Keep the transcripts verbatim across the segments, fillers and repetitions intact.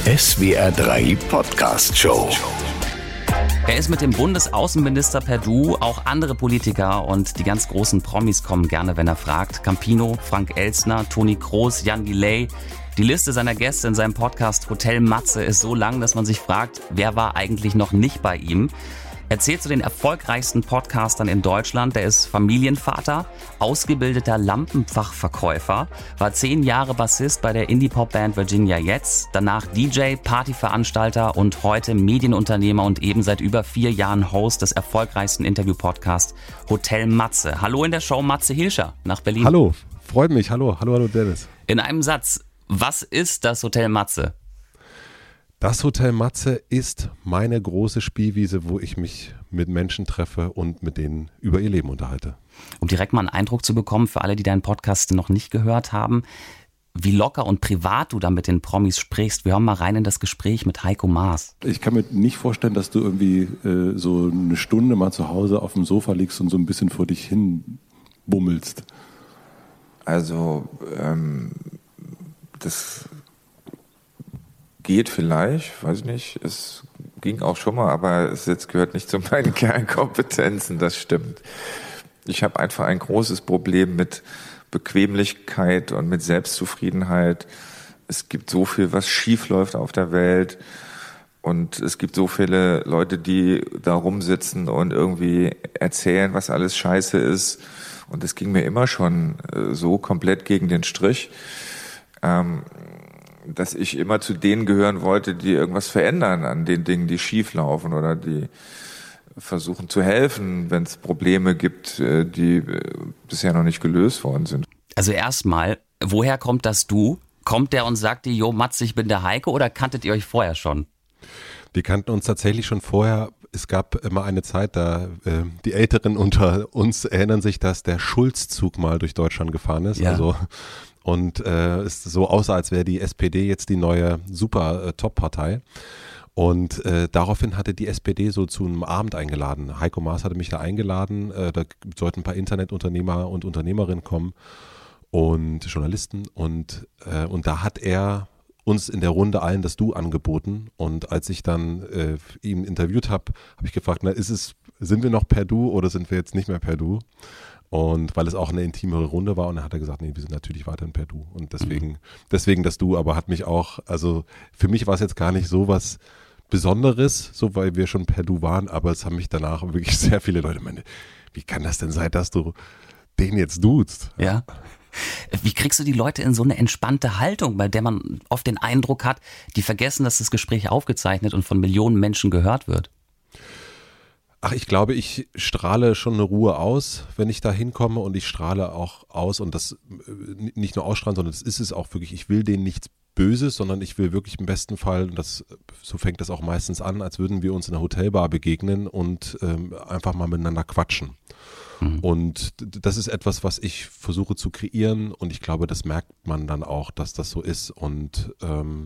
S W R drei Podcast Show. Er ist mit dem Bundesaußenminister per Du, auch andere Politiker und die ganz großen Promis kommen gerne, wenn er fragt. Campino, Frank Elstner, Toni Kroos, Jan Delay. Die Liste seiner Gäste in seinem Podcast Hotel Matze ist so lang, dass man sich fragt, wer war eigentlich noch nicht bei ihm? Er zählt zu den erfolgreichsten Podcastern in Deutschland. Er ist Familienvater, ausgebildeter Lampenfachverkäufer, war zehn Jahre Bassist bei der Indie-Pop-Band Virginia Jetzt, danach D J, Partyveranstalter und heute Medienunternehmer und eben seit über vier Jahren Host des erfolgreichsten Interview-Podcasts Hotel Matze. Hallo in der Show Matze Hilscher nach Berlin. Hallo, freut mich. Hallo, hallo, hallo Dennis. In einem Satz, was ist das Hotel Matze? Das Hotel Matze ist meine große Spielwiese, wo ich mich mit Menschen treffe und mit denen über ihr Leben unterhalte. Um direkt mal einen Eindruck zu bekommen, für alle, die deinen Podcast noch nicht gehört haben, wie locker und privat du da mit den Promis sprichst. Wir hören mal rein in das Gespräch mit Heiko Maas. Ich kann mir nicht vorstellen, dass du irgendwie äh, so eine Stunde mal zu Hause auf dem Sofa liegst und so ein bisschen vor dich hin bummelst. Also, ähm, das geht vielleicht, weiß ich nicht, es ging auch schon mal, aber es jetzt gehört nicht zu meinen Kernkompetenzen, das stimmt. Ich habe einfach ein großes Problem mit Bequemlichkeit und mit Selbstzufriedenheit. Es gibt so viel, was schief läuft auf der Welt und es gibt so viele Leute, die da rumsitzen und irgendwie erzählen, was alles scheiße ist, und es ging mir immer schon so komplett gegen den Strich, ähm, dass ich immer zu denen gehören wollte, die irgendwas verändern an den Dingen, die schief laufen oder die versuchen zu helfen, wenn es Probleme gibt, die bisher noch nicht gelöst worden sind. Also erstmal, woher kommt das Du? Kommt der und sagt dir, jo Matze, ich bin der Heiko, oder kanntet ihr euch vorher schon? Wir kannten uns tatsächlich schon vorher. Es gab immer eine Zeit, da äh, die Älteren unter uns erinnern sich, dass der Schulz-Zug mal durch Deutschland gefahren ist. Ja. Also und äh, es so aussah, als wäre die S P D jetzt die neue Super-Top-Partei. Und äh, daraufhin hatte die S P D so zu einem Abend eingeladen. Heiko Maas hatte mich da eingeladen. Äh, da sollten ein paar Internetunternehmer und Unternehmerinnen kommen und Journalisten. Und, äh, und da hat er uns in der Runde allen das Du angeboten. Und als ich dann äh, ihn interviewt habe, habe ich gefragt, na, ist es, sind wir noch per Du oder sind wir jetzt nicht mehr per Du? Und weil es auch eine intimere Runde war, und dann hat er gesagt, nee, wir sind natürlich weiterhin per Du. Und deswegen, deswegen das Du, aber hat mich auch, also für mich war es jetzt gar nicht so was Besonderes, so weil wir schon per Du waren, aber es haben mich danach wirklich sehr viele Leute meine, wie kann das denn sein, dass du den jetzt duzt? Ja. Wie kriegst du die Leute in so eine entspannte Haltung, bei der man oft den Eindruck hat, die vergessen, dass das Gespräch aufgezeichnet und von Millionen Menschen gehört wird? Ach, ich glaube, ich strahle schon eine Ruhe aus, wenn ich da hinkomme, und ich strahle auch aus, und das nicht nur ausstrahlen, sondern das ist es auch wirklich, ich will denen nichts Böses, sondern ich will wirklich im besten Fall, und das, so fängt das auch meistens an, als würden wir uns in einer Hotelbar begegnen und ähm, einfach mal miteinander quatschen. Mhm. Und das ist etwas, was ich versuche zu kreieren, und ich glaube, das merkt man dann auch, dass das so ist, und ähm,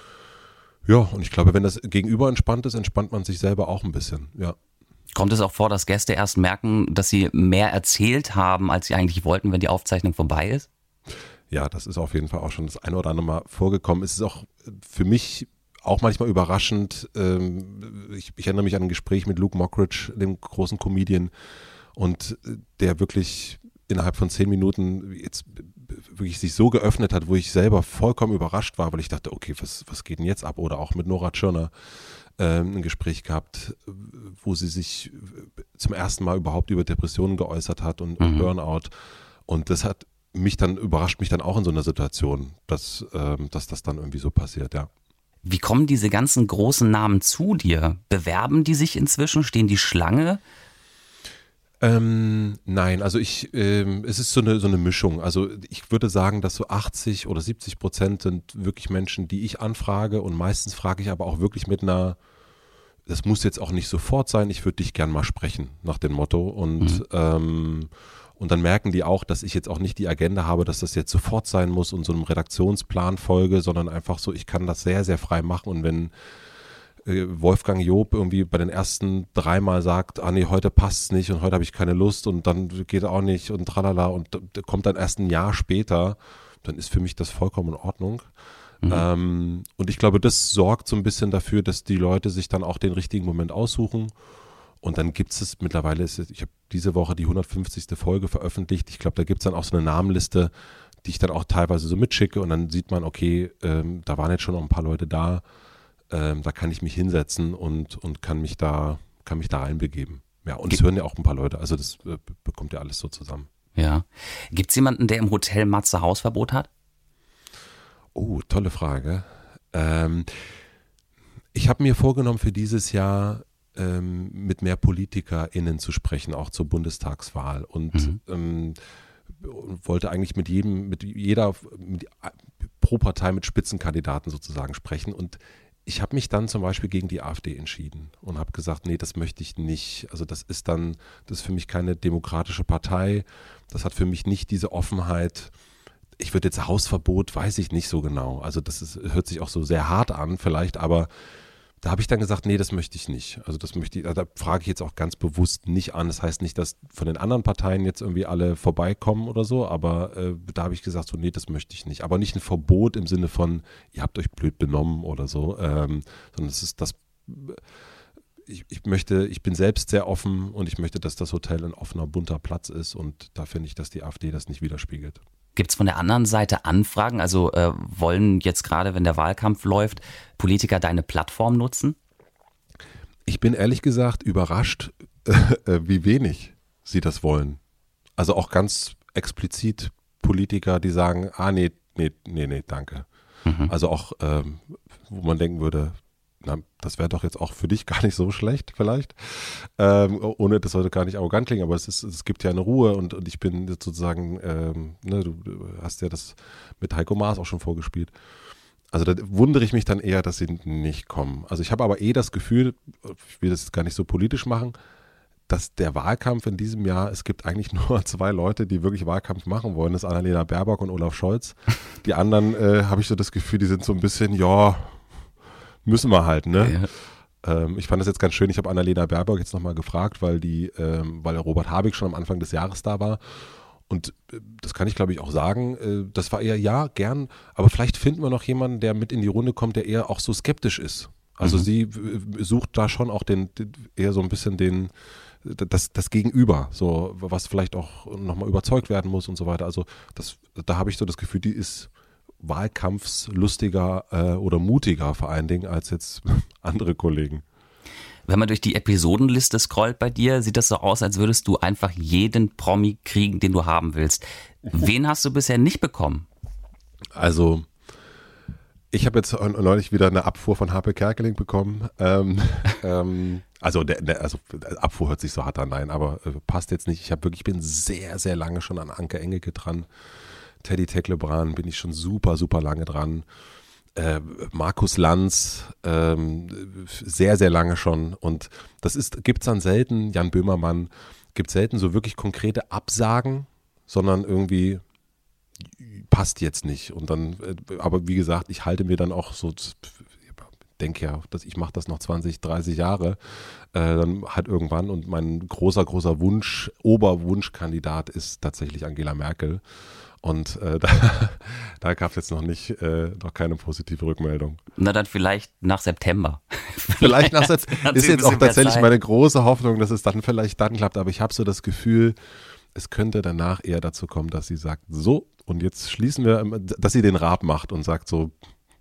ja, und ich glaube, wenn das Gegenüber entspannt ist, entspannt man sich selber auch ein bisschen, ja. Kommt es auch vor, dass Gäste erst merken, dass sie mehr erzählt haben, als sie eigentlich wollten, wenn die Aufzeichnung vorbei ist? Ja, das ist auf jeden Fall auch schon das eine oder andere Mal vorgekommen. Es ist auch für mich auch manchmal überraschend. Ich, ich erinnere mich an ein Gespräch mit Luke Mockridge, dem großen Comedian, und der wirklich innerhalb von zehn Minuten jetzt wirklich sich so geöffnet hat, wo ich selber vollkommen überrascht war, weil ich dachte, okay, was, was geht denn jetzt ab? Oder auch mit Nora Tschirner ein Gespräch gehabt, wo sie sich zum ersten Mal überhaupt über Depressionen geäußert hat und mhm. Burnout. Und das hat mich dann, überrascht mich dann auch in so einer Situation, dass, ähm, dass das dann irgendwie so passiert, ja. Wie kommen diese ganzen großen Namen zu dir? Bewerben die sich inzwischen? Stehen die Schlange? Ähm, nein, also ich, ähm, es ist so eine, so eine Mischung. Also ich würde sagen, dass so achtzig oder siebzig Prozent sind wirklich Menschen, die ich anfrage, und meistens frage ich aber auch wirklich mit einer, das muss jetzt auch nicht sofort sein, ich würde dich gern mal sprechen, nach dem Motto, und, mhm. ähm, und dann merken die auch, dass ich jetzt auch nicht die Agenda habe, dass das jetzt sofort sein muss und so einem Redaktionsplan folge, sondern einfach so, ich kann das sehr, sehr frei machen, und wenn Wolfgang Job irgendwie bei den ersten dreimal sagt, ah nee, heute passt's nicht und heute habe ich keine Lust und dann geht auch nicht und tralala, und kommt dann erst ein Jahr später, dann ist für mich das vollkommen in Ordnung. Mhm. Ähm, und ich glaube, das sorgt so ein bisschen dafür, dass die Leute sich dann auch den richtigen Moment aussuchen. Und dann gibt es mittlerweile, ist, ich habe diese Woche die hundertfünfzigste Folge veröffentlicht. Ich glaube, da gibt es dann auch so eine Namenliste, die ich dann auch teilweise so mitschicke. Und dann sieht man, okay, ähm, da waren jetzt schon noch ein paar Leute da. Ähm, da kann ich mich hinsetzen und, und kann mich da, kann mich da reinbegeben. Ja, und es hören ja auch ein paar Leute. Also das äh, bekommt ja alles so zusammen. Ja. Gibt es jemanden, der im Hotel Matze Hausverbot hat? Oh, tolle Frage. Ähm, ich habe mir vorgenommen, für dieses Jahr ähm, mit mehr PolitikerInnen zu sprechen, auch zur Bundestagswahl. Und mhm. ähm, wollte eigentlich mit jedem, mit jeder, mit, pro Partei mit Spitzenkandidaten sozusagen sprechen. Und ich habe mich dann zum Beispiel gegen die AfD entschieden und habe gesagt, nee, das möchte ich nicht. Also das ist dann, das ist für mich keine demokratische Partei. Das hat für mich nicht diese Offenheit. Ich würde jetzt Hausverbot, weiß ich nicht so genau. Also das ist, hört sich auch so sehr hart an vielleicht, aber da habe ich dann gesagt, nee, das möchte ich nicht. Also das möchte ich, da frage ich jetzt auch ganz bewusst nicht an. Das heißt nicht, dass von den anderen Parteien jetzt irgendwie alle vorbeikommen oder so, aber äh, da habe ich gesagt, so nee, das möchte ich nicht. Aber nicht ein Verbot im Sinne von, ihr habt euch blöd benommen oder so, ähm, sondern es ist das, ich, ich möchte, ich bin selbst sehr offen und ich möchte, dass das Hotel ein offener, bunter Platz ist und da finde ich, dass die AfD das nicht widerspiegelt. Gibt es von der anderen Seite Anfragen? Also äh, wollen jetzt gerade, wenn der Wahlkampf läuft, Politiker deine Plattform nutzen? Ich bin ehrlich gesagt überrascht, äh, wie wenig sie das wollen. Also auch ganz explizit Politiker, die sagen, ah nee, nee, nee, nee, danke. Mhm. Also auch, ähm, wo man denken würde, na, das wäre doch jetzt auch für dich gar nicht so schlecht vielleicht, ähm, ohne das sollte gar nicht arrogant klingen, aber es, ist, es gibt ja eine Ruhe und, und ich bin sozusagen, ähm, ne, du, du hast ja das mit Heiko Maas auch schon vorgespielt. Also da wundere ich mich dann eher, dass sie nicht kommen. Also ich habe aber eh das Gefühl, ich will das gar nicht so politisch machen, dass der Wahlkampf in diesem Jahr, es gibt eigentlich nur zwei Leute, die wirklich Wahlkampf machen wollen, das ist Annalena Baerbock und Olaf Scholz. Die anderen äh, habe ich so das Gefühl, die sind so ein bisschen, ja, müssen wir halt, ne? Ja. Ähm, ich fand das jetzt ganz schön, ich habe Annalena Baerbock jetzt nochmal gefragt, weil die, ähm, weil Robert Habeck schon am Anfang des Jahres da war. Und äh, das kann ich glaube ich auch sagen, äh, das war eher ja, gern, aber vielleicht finden wir noch jemanden, der mit in die Runde kommt, der eher auch so skeptisch ist. Also mhm. sie äh, sucht da schon auch den, den eher so ein bisschen den, das, das Gegenüber, so was vielleicht auch nochmal überzeugt werden muss und so weiter. Also das, da habe ich so das Gefühl, die ist wahlkampfslustiger äh, oder mutiger vor allen Dingen als jetzt andere Kollegen. Wenn man durch die Episodenliste scrollt bei dir, sieht das so aus, als würdest du einfach jeden Promi kriegen, den du haben willst. Wen hast du bisher nicht bekommen? Also ich habe jetzt neulich wieder eine Abfuhr von Harpe Kerkeling bekommen. Ähm, ähm, also, der, der, also Abfuhr hört sich so hart an, nein, aber äh, passt jetzt nicht. Ich habe wirklich, bin sehr, sehr lange schon an Anke Engelke dran. Teddy Teklebran bin ich schon super, super lange dran. Äh, Markus Lanz, ähm, sehr, sehr lange schon. Und das ist, gibt es dann selten, Jan Böhmermann, gibt selten so wirklich konkrete Absagen, sondern irgendwie passt jetzt nicht. Und dann, äh, aber wie gesagt, ich halte mir dann auch so, denke ja, dass ich mache das noch zwanzig, dreißig Jahre, äh, dann halt irgendwann und mein großer, großer Wunsch, Oberwunschkandidat ist tatsächlich Angela Merkel. Und äh, da, da gab es jetzt noch nicht, äh, noch keine positive Rückmeldung. Na dann vielleicht nach September. Vielleicht nach September. Ist jetzt auch tatsächlich meine große Hoffnung, dass es dann vielleicht dann klappt. Aber ich habe so das Gefühl, es könnte danach eher dazu kommen, dass sie sagt, so, und jetzt schließen wir, dass sie den Raab macht und sagt so,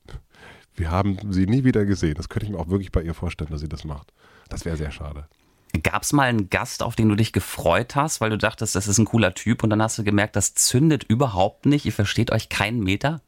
wir haben sie nie wieder gesehen. Das könnte ich mir auch wirklich bei ihr vorstellen, dass sie das macht. Das wäre sehr schade. Gab es mal einen Gast, auf den du dich gefreut hast, weil du dachtest, das ist ein cooler Typ und dann hast du gemerkt, das zündet überhaupt nicht, ihr versteht euch keinen Meter?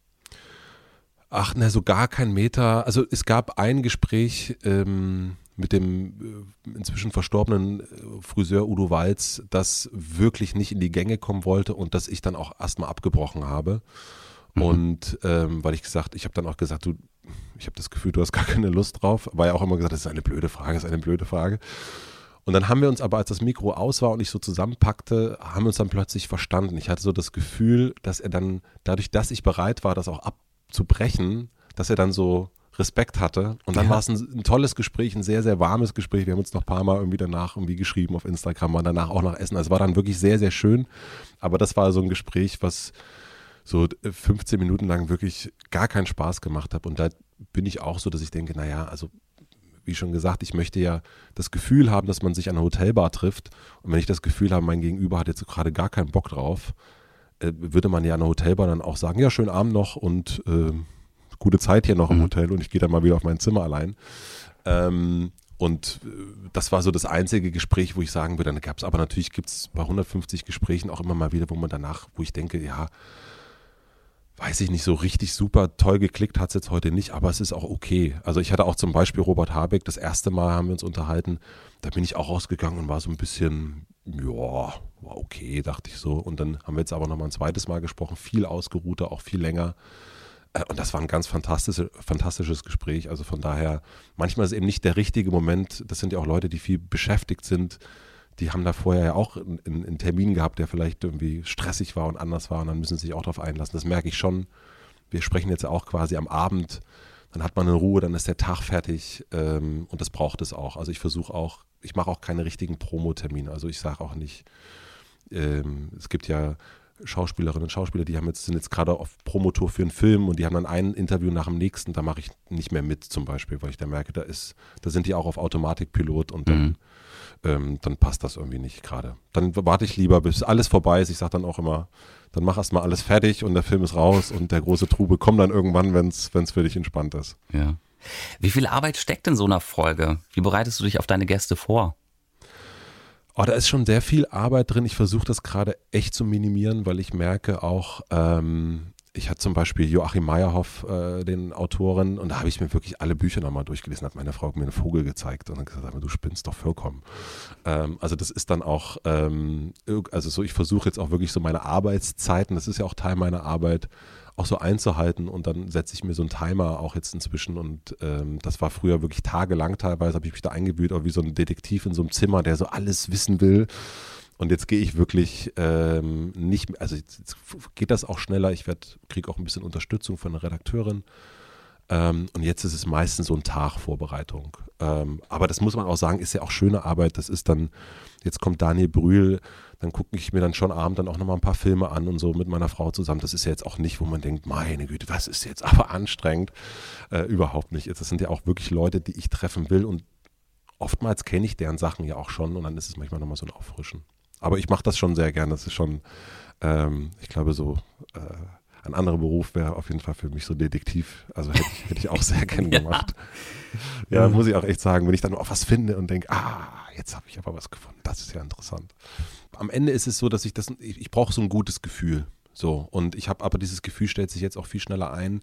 Ach, ne, so gar kein Meter. Also es gab ein Gespräch ähm, mit dem äh, inzwischen verstorbenen äh, Friseur Udo Walz, das wirklich nicht in die Gänge kommen wollte und das ich dann auch erstmal abgebrochen habe. Mhm. Und ähm, weil ich gesagt, ich habe dann auch gesagt, du, ich habe das Gefühl, du hast gar keine Lust drauf. War ja auch immer gesagt, das ist eine blöde Frage, das ist eine blöde Frage. Und dann haben wir uns aber, als das Mikro aus war und ich so zusammenpackte, haben wir uns dann plötzlich verstanden. Ich hatte so das Gefühl, dass er dann, dadurch, dass ich bereit war, das auch abzubrechen, dass er dann so Respekt hatte. Und dann ja. war es ein, ein tolles Gespräch, ein sehr, sehr warmes Gespräch. Wir haben uns noch ein paar Mal irgendwie danach irgendwie geschrieben auf Instagram, waren danach auch noch essen. Also es war dann wirklich sehr, sehr schön. Aber das war so ein Gespräch, was so fünfzehn Minuten lang wirklich gar keinen Spaß gemacht habe. Und da bin ich auch so, dass ich denke, naja, also wie schon gesagt, ich möchte ja das Gefühl haben, dass man sich an einer Hotelbar trifft. Und wenn ich das Gefühl habe, mein Gegenüber hat jetzt gerade gar keinen Bock drauf, äh, würde man ja an einer Hotelbar dann auch sagen, ja, schönen Abend noch und äh, gute Zeit hier noch im Hotel und ich gehe dann mal wieder auf mein Zimmer allein. Ähm, und äh, das war so das einzige Gespräch, wo ich sagen würde, dann gab es aber natürlich, gibt es bei hundertfünfzig Gesprächen auch immer mal wieder, wo man danach, wo ich denke, ja, weiß ich nicht, so richtig super toll geklickt hat es jetzt heute nicht, aber es ist auch okay. Also ich hatte auch zum Beispiel Robert Habeck, das erste Mal haben wir uns unterhalten, da bin ich auch rausgegangen und war so ein bisschen, ja, war okay, dachte ich so. Und dann haben wir jetzt aber nochmal ein zweites Mal gesprochen, viel ausgeruhter, auch viel länger. Und das war ein ganz fantastisches, fantastisches Gespräch. Also von daher, manchmal ist es eben nicht der richtige Moment. Das sind ja auch Leute, die viel beschäftigt sind. Die haben da vorher ja auch einen, einen Termin gehabt, der vielleicht irgendwie stressig war und anders war und dann müssen sie sich auch darauf einlassen. Das merke ich schon. Wir sprechen jetzt auch quasi am Abend, dann hat man eine Ruhe, dann ist der Tag fertig ähm, und das braucht es auch. Also ich versuche auch, ich mache auch keine richtigen Promo-Termine. Also ich sage auch nicht, ähm, es gibt ja Schauspielerinnen und Schauspieler, die haben jetzt, sind jetzt gerade auf Promotour für einen Film und die haben dann ein Interview nach dem nächsten, da mache ich nicht mehr mit zum Beispiel, weil ich da merke, da ist, da sind die auch auf Automatikpilot und dann, mhm. ähm, dann passt das irgendwie nicht gerade. Dann warte ich lieber, bis alles vorbei ist. Ich sage dann auch immer, dann mach erst mal alles fertig und der Film ist raus und der große Trubel kommt dann irgendwann, wenn es für dich entspannt ist. Ja. Wie viel Arbeit steckt in so einer Folge? Wie bereitest du dich auf deine Gäste vor? Oh, da ist schon sehr viel Arbeit drin. Ich versuche das gerade echt zu minimieren, weil ich merke auch, ähm, ich hatte zum Beispiel Joachim Meyerhoff, äh, den Autoren, und da habe ich mir wirklich alle Bücher nochmal durchgelesen, hat meine Frau mir einen Vogel gezeigt und dann gesagt, du spinnst doch vollkommen. Ähm, also das ist dann auch, ähm, also so, ich versuche jetzt auch wirklich so meine Arbeitszeiten, das ist ja auch Teil meiner Arbeit, auch so einzuhalten und dann setze ich mir so einen Timer auch jetzt inzwischen und ähm, das war früher wirklich tagelang teilweise, habe ich mich da eingewühlt, auch wie so ein Detektiv in so einem Zimmer, der so alles wissen will und jetzt gehe ich wirklich ähm, nicht mehr, also jetzt, jetzt geht das auch schneller, ich kriege auch ein bisschen Unterstützung von der Redakteurin ähm, und jetzt ist es meistens so ein Tag Vorbereitung, ähm, aber das muss man auch sagen, ist ja auch schöne Arbeit, das ist dann, jetzt kommt Daniel Brühl, dann gucke ich mir dann schon abends dann auch nochmal ein paar Filme an und so mit meiner Frau zusammen. Das ist ja jetzt auch nicht, wo man denkt, meine Güte, was ist jetzt aber anstrengend. Äh, überhaupt nicht. Das sind ja auch wirklich Leute, die ich treffen will und oftmals kenne ich deren Sachen ja auch schon und dann ist es manchmal nochmal so ein Auffrischen. Aber ich mache das schon sehr gern. Das ist schon, ähm, ich glaube so, äh, ein anderer Beruf wäre auf jeden Fall für mich so Detektiv. Also hätte ich, hätte ich auch sehr gern gemacht. Ja, ja, muss ich auch echt sagen, wenn ich dann auch was finde und denke, ah, jetzt habe ich aber was gefunden. Das ist ja interessant. Am Ende ist es so, dass ich das, ich, ich brauche so ein gutes Gefühl. So, und ich habe aber dieses Gefühl stellt sich jetzt auch viel schneller ein.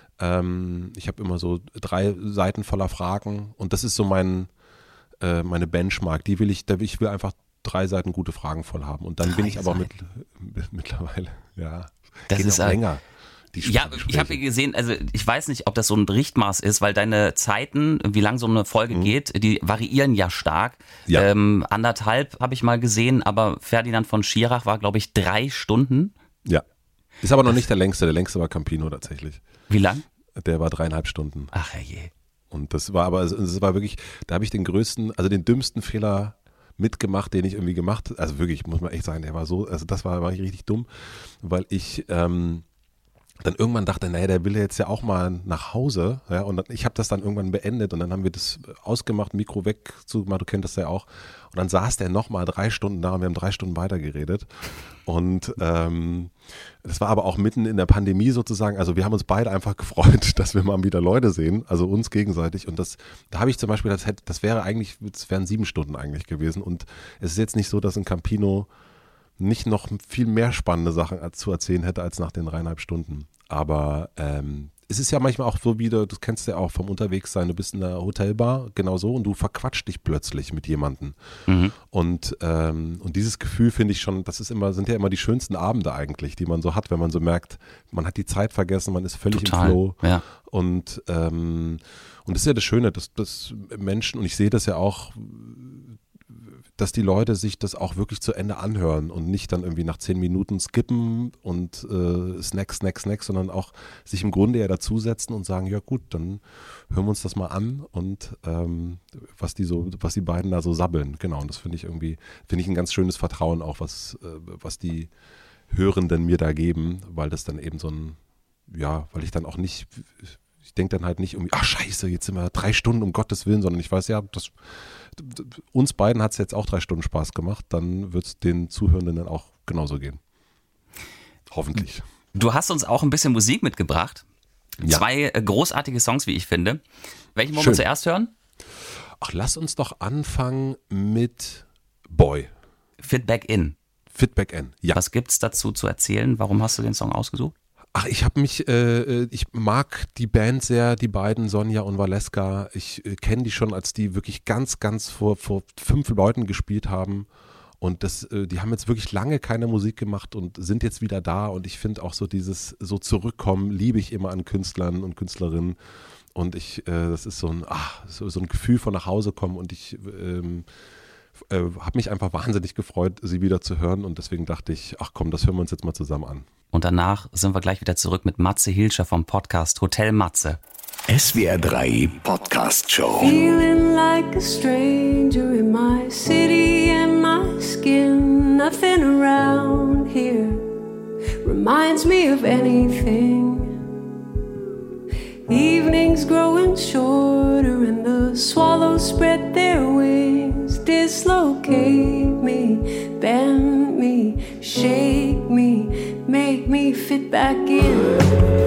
Ähm, ich habe immer so drei Seiten voller Fragen und das ist so mein, äh, meine Benchmark. Die will ich, da will ich will einfach drei Seiten gute Fragen voll haben. Und dann drei bin ich aber mit, mittlerweile, ja, das geht ist auch ein, länger. Die ja, ich habe gesehen, also ich weiß nicht, ob das so ein Richtmaß ist, weil deine Zeiten, wie lang so eine Folge mhm. geht, die variieren ja stark. Ja. Ähm, anderthalb habe ich mal gesehen, aber Ferdinand von Schirach war, glaube ich, drei Stunden. Ja, ist aber noch nicht der längste. Der längste war Campino tatsächlich. Wie lang? Der war dreieinhalb Stunden. Ach je. Und das war aber, das war wirklich, da habe ich den größten, also den dümmsten Fehler mitgemacht, den ich irgendwie gemacht, also wirklich, muss man echt sagen, der war so, also das war, war ich richtig dumm, weil ich ähm, dann irgendwann dachte, naja, der will jetzt ja auch mal nach Hause, ja, und dann, ich habe das dann irgendwann beendet und dann haben wir das ausgemacht, Mikro weg, zu, du kennst das ja auch, und dann saß der nochmal drei Stunden da und wir haben drei Stunden weitergeredet und ähm, das war aber auch mitten in der Pandemie sozusagen, also wir haben uns beide einfach gefreut, dass wir mal wieder Leute sehen, also uns gegenseitig und das, da habe ich zum Beispiel, das, hätte, das wäre eigentlich, das wären sieben Stunden eigentlich gewesen und es ist jetzt nicht so, dass ein Campino nicht noch viel mehr spannende Sachen zu erzählen hätte als nach den dreieinhalb Stunden. Aber ähm, es ist ja manchmal auch so wieder, das kennst du ja auch vom Unterwegssein, du bist in der Hotelbar, genau so, und du verquatscht dich plötzlich mit jemandem. Mhm. Und, ähm, und dieses Gefühl finde ich schon, das ist immer, sind ja immer die schönsten Abende eigentlich, die man so hat, wenn man so merkt, man hat die Zeit vergessen, man ist völlig Total, im Flow. Ja. Und, ähm, und das ist ja das Schöne, dass, dass Menschen, und ich sehe das ja auch, dass die Leute sich das auch wirklich zu Ende anhören und nicht dann irgendwie nach zehn Minuten skippen und äh, Snack, Snack, Snack, sondern auch sich im Grunde ja dazusetzen und sagen, ja gut, dann hören wir uns das mal an und ähm, was die so, was die beiden da so sabbeln. Genau, und das finde ich irgendwie, finde ich ein ganz schönes Vertrauen auch, was, äh, was die Hörenden mir da geben, weil das dann eben so ein, ja, weil ich dann auch nicht, ich denke dann halt nicht irgendwie, ach scheiße, jetzt sind wir drei Stunden, um Gottes Willen, sondern ich weiß, ja, das, uns beiden hat es jetzt auch drei Stunden Spaß gemacht, dann wird es den Zuhörenden dann auch genauso gehen. Hoffentlich. Du hast uns auch ein bisschen Musik mitgebracht. Ja. Zwei äh, großartige Songs, wie ich finde. Welchen wollen Schön. wir zuerst hören? Ach, lass uns doch anfangen mit Boy. Fit Back In. Fit Back In, ja. Was gibt's dazu zu erzählen? Warum hast du den Song ausgesucht? Ach, ich habe mich, äh, ich mag die Band sehr, die beiden, Sonja und Valeska. Ich äh, kenne die schon, als die wirklich ganz, ganz vor, vor fünf Leuten gespielt haben. Und das, äh, die haben jetzt wirklich lange keine Musik gemacht und sind jetzt wieder da. Und ich finde auch so dieses, so zurückkommen, liebe ich immer an Künstlern und Künstlerinnen. Und ich, äh, das ist so ein, ach, so, so ein Gefühl von nach Hause kommen. Und ich ähm, äh, habe mich einfach wahnsinnig gefreut, sie wieder zu hören. Und deswegen dachte ich, ach komm, das hören wir uns jetzt mal zusammen an. Und danach sind wir gleich wieder zurück mit Matze Hilscher vom Podcast Hotel Matze. S W R drei Podcast Show. Feeling like a stranger in my city and my skin. Nothing around here reminds me of anything. Evenings growing shorter and the swallows spread their wings. Dislocate me, bend me, shake me, make me fit back in.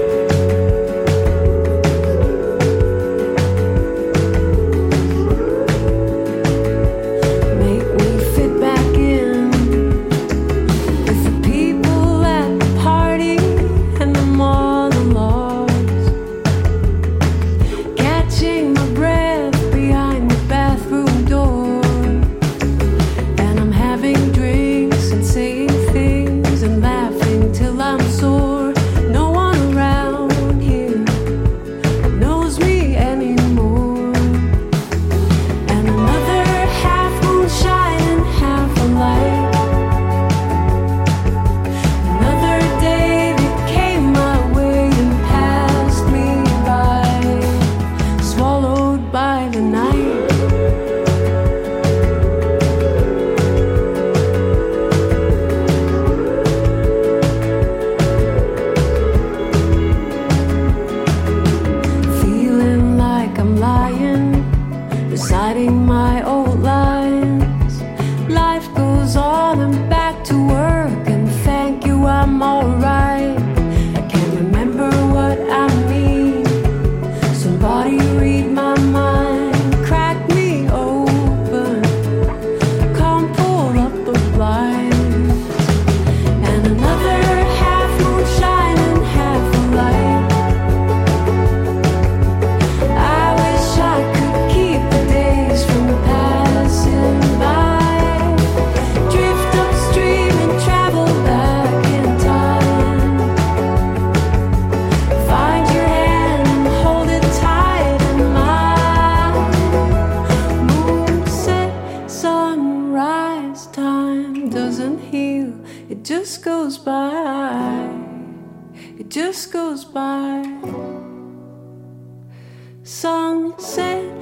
Sunset,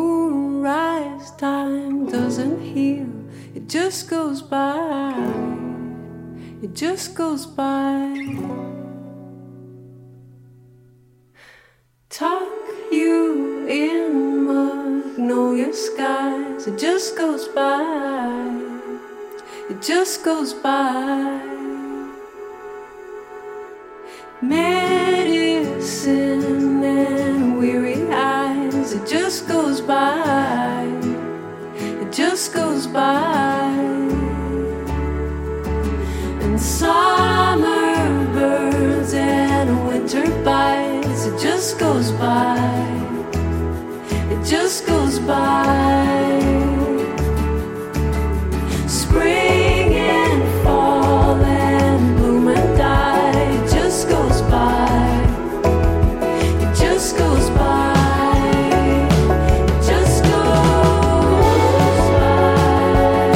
moonrise, time doesn't heal. It just goes by. It just goes by. Tuck you in magnolia skies. It just goes by. It just goes by. Medicine and weary eyes. It just goes by. It just goes by. And summer birds and winter bites. It just goes by. It just goes by. Spring and fall and bloom and die. It just goes by. It just goes by. It just goes by.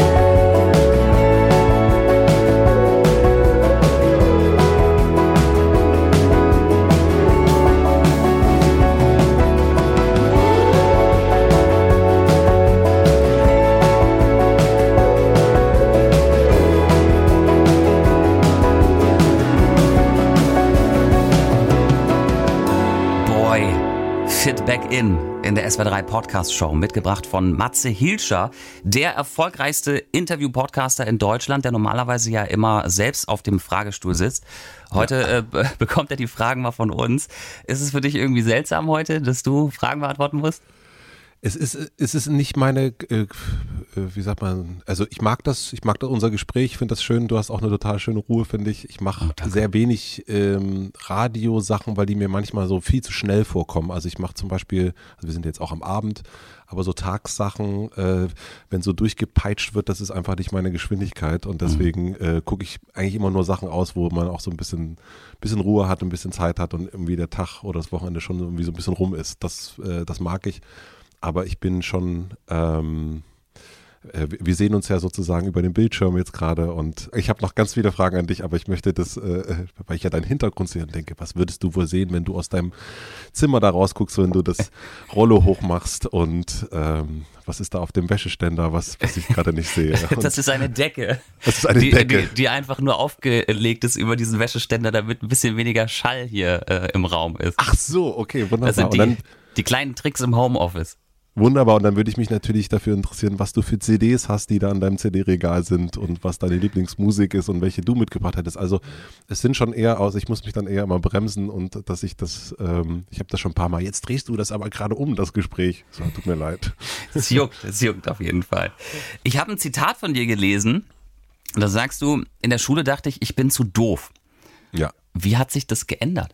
In in der S W R drei Podcast Show, mitgebracht von Matze Hilscher, der erfolgreichste Interview-Podcaster in Deutschland, der normalerweise ja immer selbst auf dem Fragestuhl sitzt. Heute ja. äh, b- bekommt er die Fragen mal von uns. Ist es für dich irgendwie seltsam heute, dass du Fragen beantworten musst? Es ist, es ist nicht meine, äh, wie sagt man, also ich mag das, ich mag das, unser Gespräch, ich finde das schön, du hast auch eine total schöne Ruhe, finde ich. Ich mache oh, sehr wenig ähm, Radiosachen, weil die mir manchmal so viel zu schnell vorkommen. Also ich mache zum Beispiel, also wir sind jetzt auch am Abend, aber so Tagssachen, äh, wenn so durchgepeitscht wird, das ist einfach nicht meine Geschwindigkeit und deswegen äh, gucke ich eigentlich immer nur Sachen aus, wo man auch so ein bisschen, bisschen Ruhe hat, ein bisschen Zeit hat und irgendwie der Tag oder das Wochenende schon irgendwie so ein bisschen rum ist. Das, äh, das mag ich. Aber ich bin schon, ähm, äh, wir sehen uns ja sozusagen über den Bildschirm jetzt gerade und ich habe noch ganz viele Fragen an dich, aber ich möchte das, äh, weil ich ja deinen Hintergrund sehe und denke, was würdest du wohl sehen, wenn du aus deinem Zimmer da rausguckst, wenn du das Rollo hochmachst und ähm, was ist da auf dem Wäscheständer, was, was ich gerade nicht sehe. Und das ist eine Decke. Das ist eine die, Decke. Die, die einfach nur aufgelegt ist über diesen Wäscheständer, damit ein bisschen weniger Schall hier äh, im Raum ist. Ach so, okay, wunderbar. Das sind die, und dann, die kleinen Tricks im Homeoffice. Wunderbar, und dann würde ich mich natürlich dafür interessieren, was du für C Ds hast, die da an deinem C D-Regal sind und was deine Lieblingsmusik ist und welche du mitgebracht hättest. Also es sind schon eher aus, ich muss mich dann eher immer bremsen und dass ich das, ähm, ich habe das schon ein paar Mal, jetzt drehst du das aber gerade um, das Gespräch. So, tut mir leid. Es juckt, es juckt auf jeden Fall. Ich habe ein Zitat von dir gelesen, da sagst du, in der Schule dachte ich, ich bin zu doof. Ja. Wie hat sich das geändert?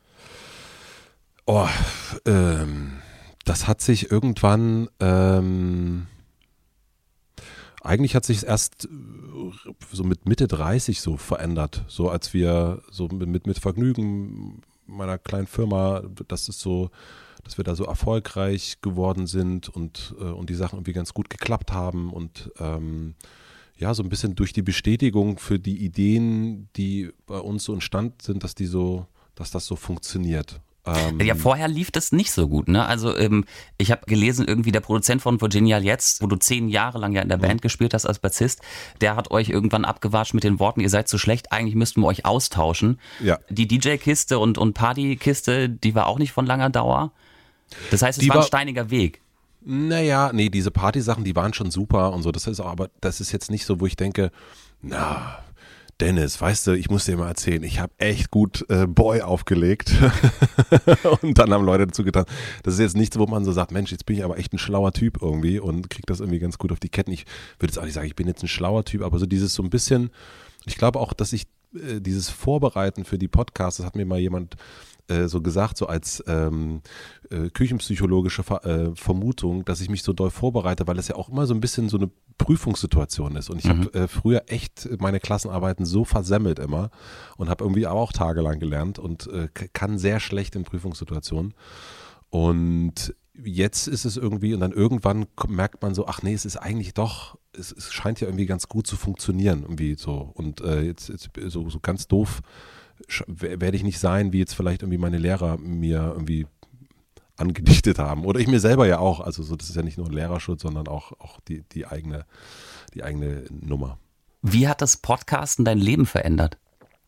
Oh, ähm... Das hat sich irgendwann, ähm, eigentlich hat sich es erst so mit Mitte dreißig so verändert, so als wir so mit, mit Vergnügen meiner kleinen Firma, das ist so, dass wir da so erfolgreich geworden sind und, äh, und die Sachen irgendwie ganz gut geklappt haben und ähm, ja, so ein bisschen durch die Bestätigung für die Ideen, die bei uns so entstanden sind, dass die so, dass das so funktioniert. Ja, vorher lief das nicht so gut, ne? Also ähm, ich habe gelesen, irgendwie der Produzent von Virginia Jetzt, wo du zehn Jahre lang ja in der Band gespielt hast als Bassist, der hat euch irgendwann abgewatscht mit den Worten, ihr seid so schlecht, eigentlich müssten wir euch austauschen. Ja. Die D J-Kiste und, und Party-Kiste, die war auch nicht von langer Dauer. Das heißt, es die war ein war, steiniger Weg. Naja, nee, diese Party-Sachen, die waren schon super und so. Das ist auch, aber das ist jetzt nicht so, wo ich denke, na, Dennis, weißt du, ich muss dir mal erzählen, ich habe echt gut äh, Boy aufgelegt und dann haben Leute dazu getan. Das ist jetzt nichts, wo man so sagt, Mensch, jetzt bin ich aber echt ein schlauer Typ irgendwie und krieg das irgendwie ganz gut auf die Ketten. Ich würde jetzt auch nicht sagen, ich bin jetzt ein schlauer Typ, aber so dieses so ein bisschen, ich glaube auch, dass ich äh, dieses Vorbereiten für die Podcasts, das hat mir mal jemand äh, so gesagt, so als ähm, äh, küchenpsychologische Ver- äh, Vermutung, dass ich mich so doll vorbereite, weil es ja auch immer so ein bisschen so eine Prüfungssituation ist und ich mhm. habe äh, früher echt meine Klassenarbeiten so versemmelt immer und habe irgendwie aber auch tagelang gelernt und äh, kann sehr schlecht in Prüfungssituationen und jetzt ist es irgendwie und dann irgendwann merkt man so, ach nee, es ist eigentlich doch, es, es scheint ja irgendwie ganz gut zu funktionieren irgendwie so und äh, jetzt, jetzt so, so ganz doof werde ich nicht sein, wie jetzt vielleicht irgendwie meine Lehrer mir irgendwie angedichtet haben. Oder ich mir selber ja auch. Also so, das ist ja nicht nur ein Lehrerschutz, sondern auch, auch die, die, eigene, die eigene Nummer. Wie hat das Podcasten dein Leben verändert?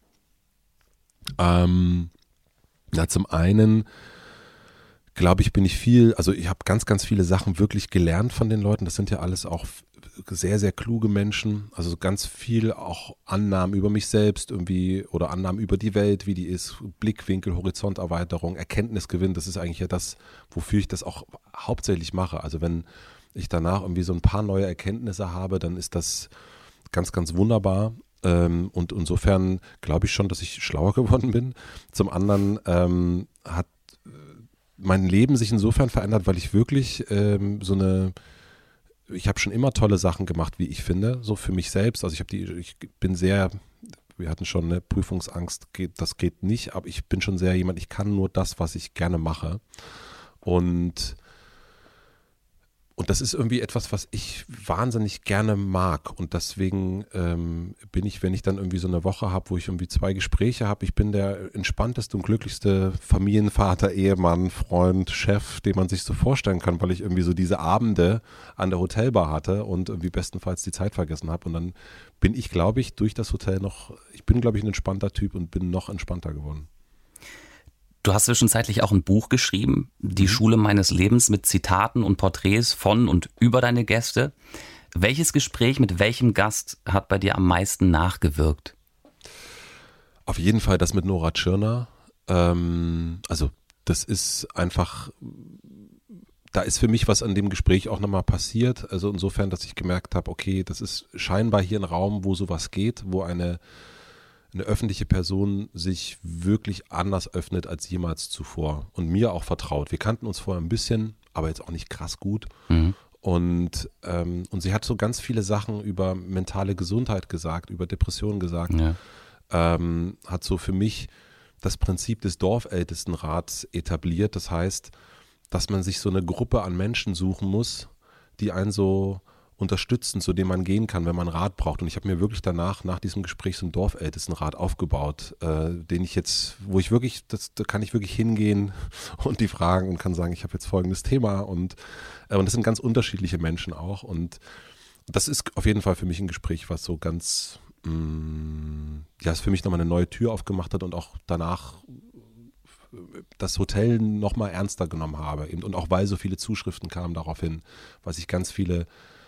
Ähm, na, zum einen glaube ich, bin ich viel, also ich habe ganz, ganz viele Sachen wirklich gelernt von den Leuten. Das sind ja alles auch sehr, sehr kluge Menschen. Also ganz viel auch Annahmen über mich selbst irgendwie oder Annahmen über die Welt, wie die ist, Blickwinkel, Horizonterweiterung, Erkenntnisgewinn. Das ist eigentlich ja das, wofür ich das auch hauptsächlich mache. Also wenn ich danach irgendwie so ein paar neue Erkenntnisse habe, dann ist das ganz, ganz wunderbar. Und insofern glaube ich schon, dass ich schlauer geworden bin. Zum anderen ähm, hat mein Leben sich insofern verändert, weil ich wirklich ähm, so eine Ich habe schon immer tolle Sachen gemacht, wie ich finde, so für mich selbst. Also ich habe die, ich bin sehr, wir hatten schon eine Prüfungsangst, geht, das geht nicht, aber ich bin schon sehr jemand, ich kann nur das, was ich gerne mache. Und Und das ist irgendwie etwas, was ich wahnsinnig gerne mag. Und deswegen ähm, bin ich, wenn ich dann irgendwie so eine Woche habe, wo ich irgendwie zwei Gespräche habe, ich bin der entspannteste und glücklichste Familienvater, Ehemann, Freund, Chef, den man sich so vorstellen kann, weil ich irgendwie so diese Abende an der Hotelbar hatte und irgendwie bestenfalls die Zeit vergessen habe. Und dann bin ich, glaube ich, durch das Hotel noch, ich bin, glaube ich, ein entspannter Typ und bin noch entspannter geworden. Du hast zwischenzeitlich auch ein Buch geschrieben, Die mhm. Schule meines Lebens, mit Zitaten und Porträts von und über deine Gäste. Welches Gespräch mit welchem Gast hat bei dir am meisten nachgewirkt? Auf jeden Fall das mit Nora Tschirner. Ähm, also das ist einfach, da ist für mich was an dem Gespräch auch nochmal passiert. Also insofern, dass ich gemerkt habe, okay, das ist scheinbar hier ein Raum, wo sowas geht, wo eine, eine öffentliche Person sich wirklich anders öffnet als jemals zuvor und mir auch vertraut. Wir kannten uns vorher ein bisschen, aber jetzt auch nicht krass gut. Mhm. Und, ähm, und sie hat so ganz viele Sachen über mentale Gesundheit gesagt, über Depressionen gesagt. Ja. Ähm, hat so für mich das Prinzip des Dorfältestenrats etabliert. Das heißt, dass man sich so eine Gruppe an Menschen suchen muss, die einen so unterstützen, zu dem man gehen kann, wenn man Rat braucht. Und ich habe mir wirklich danach, nach diesem Gespräch, so einen Dorfältestenrat aufgebaut, äh, den ich jetzt, wo ich wirklich, das, da kann ich wirklich hingehen und die fragen und kann sagen, ich habe jetzt folgendes Thema und, äh, und das sind ganz unterschiedliche Menschen auch. Und das ist auf jeden Fall für mich ein Gespräch, was so ganz ja, es für mich nochmal eine neue Tür aufgemacht hat und auch danach das Hotel nochmal ernster genommen habe. Und auch weil so viele Zuschriften kamen darauf hin, weil sich ganz viele,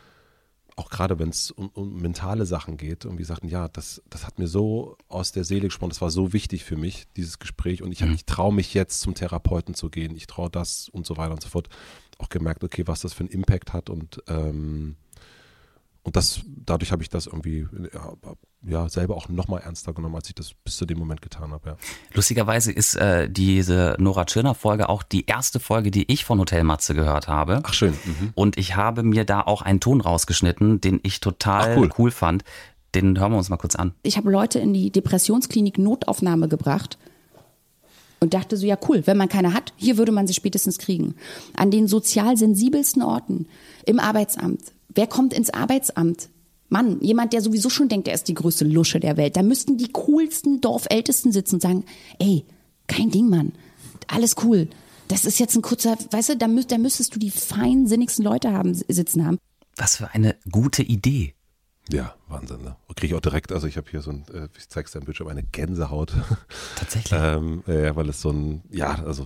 auch gerade wenn es um, um mentale Sachen geht, irgendwie sagten, ja, das, das hat mir so aus der Seele gesprochen, das war so wichtig für mich, dieses Gespräch. Und ich, mhm. ich traue mich jetzt zum Therapeuten zu gehen, ich traue das und so weiter und so fort. Auch gemerkt, okay, was das für einen Impact hat und ähm, Und das, dadurch habe ich das irgendwie ja, ja selber auch nochmal ernster genommen, als ich das bis zu dem Moment getan habe. Ja. Lustigerweise ist äh, diese Nora Tschirner-Folge auch die erste Folge, die ich von Hotel Matze gehört habe. Ach schön. Mhm. Und ich habe mir da auch einen Ton rausgeschnitten, den ich total Ach, cool. cool fand. Den hören wir uns mal kurz an. Ich habe Leute in die Depressionsklinik Notaufnahme gebracht und dachte so, ja cool, wenn man keine hat, hier würde man sie spätestens kriegen. An den sozial sensibelsten Orten, im Arbeitsamt. Wer kommt ins Arbeitsamt? Mann, jemand, der sowieso schon denkt, er ist die größte Lusche der Welt. Da müssten die coolsten Dorfältesten sitzen und sagen, ey, kein Ding, Mann, alles cool. Das ist jetzt ein kurzer, weißt du, da, mü- da müsstest du die feinsinnigsten Leute haben, sitzen haben. Was für eine gute Idee. Ja, Wahnsinn, ne? Kriege ich auch direkt, also ich habe hier so ein, ich zeig's dir am Bildschirm, eine Gänsehaut. Tatsächlich? ähm, ja, weil es so ein, ja, also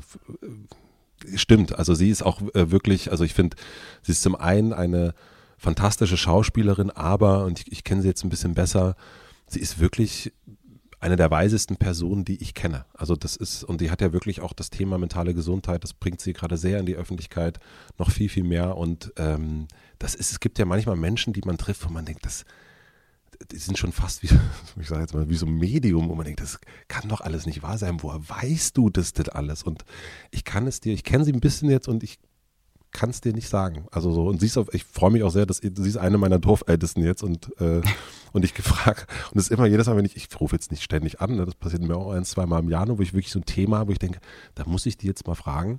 stimmt, also sie ist auch äh, wirklich, also ich finde, sie ist zum einen eine fantastische Schauspielerin, aber, und ich, ich kenne sie jetzt ein bisschen besser, sie ist wirklich eine der weisesten Personen, die ich kenne. Also das ist, und die hat ja wirklich auch das Thema mentale Gesundheit, das bringt sie gerade sehr in die Öffentlichkeit, noch viel, viel mehr. Und ähm, das ist, es gibt ja manchmal Menschen, die man trifft, wo man denkt, das, die sind schon fast wie, ich sage jetzt mal, wie so ein Medium, wo man denkt, das kann doch alles nicht wahr sein. Woher weißt du das denn alles? Und ich kann es dir, ich kenne sie ein bisschen jetzt und ich kann es dir nicht sagen. Also so, und sie ist auf, ich freue mich auch sehr, dass sie ist eine meiner Dorfältesten jetzt und, äh, und ich gefragt, und es ist immer jedes Mal, wenn ich, ich rufe jetzt nicht ständig an, ne, das passiert mir auch ein, zwei Mal im Jahr, wo ich wirklich so ein Thema habe, wo ich denke, da muss ich die jetzt mal fragen.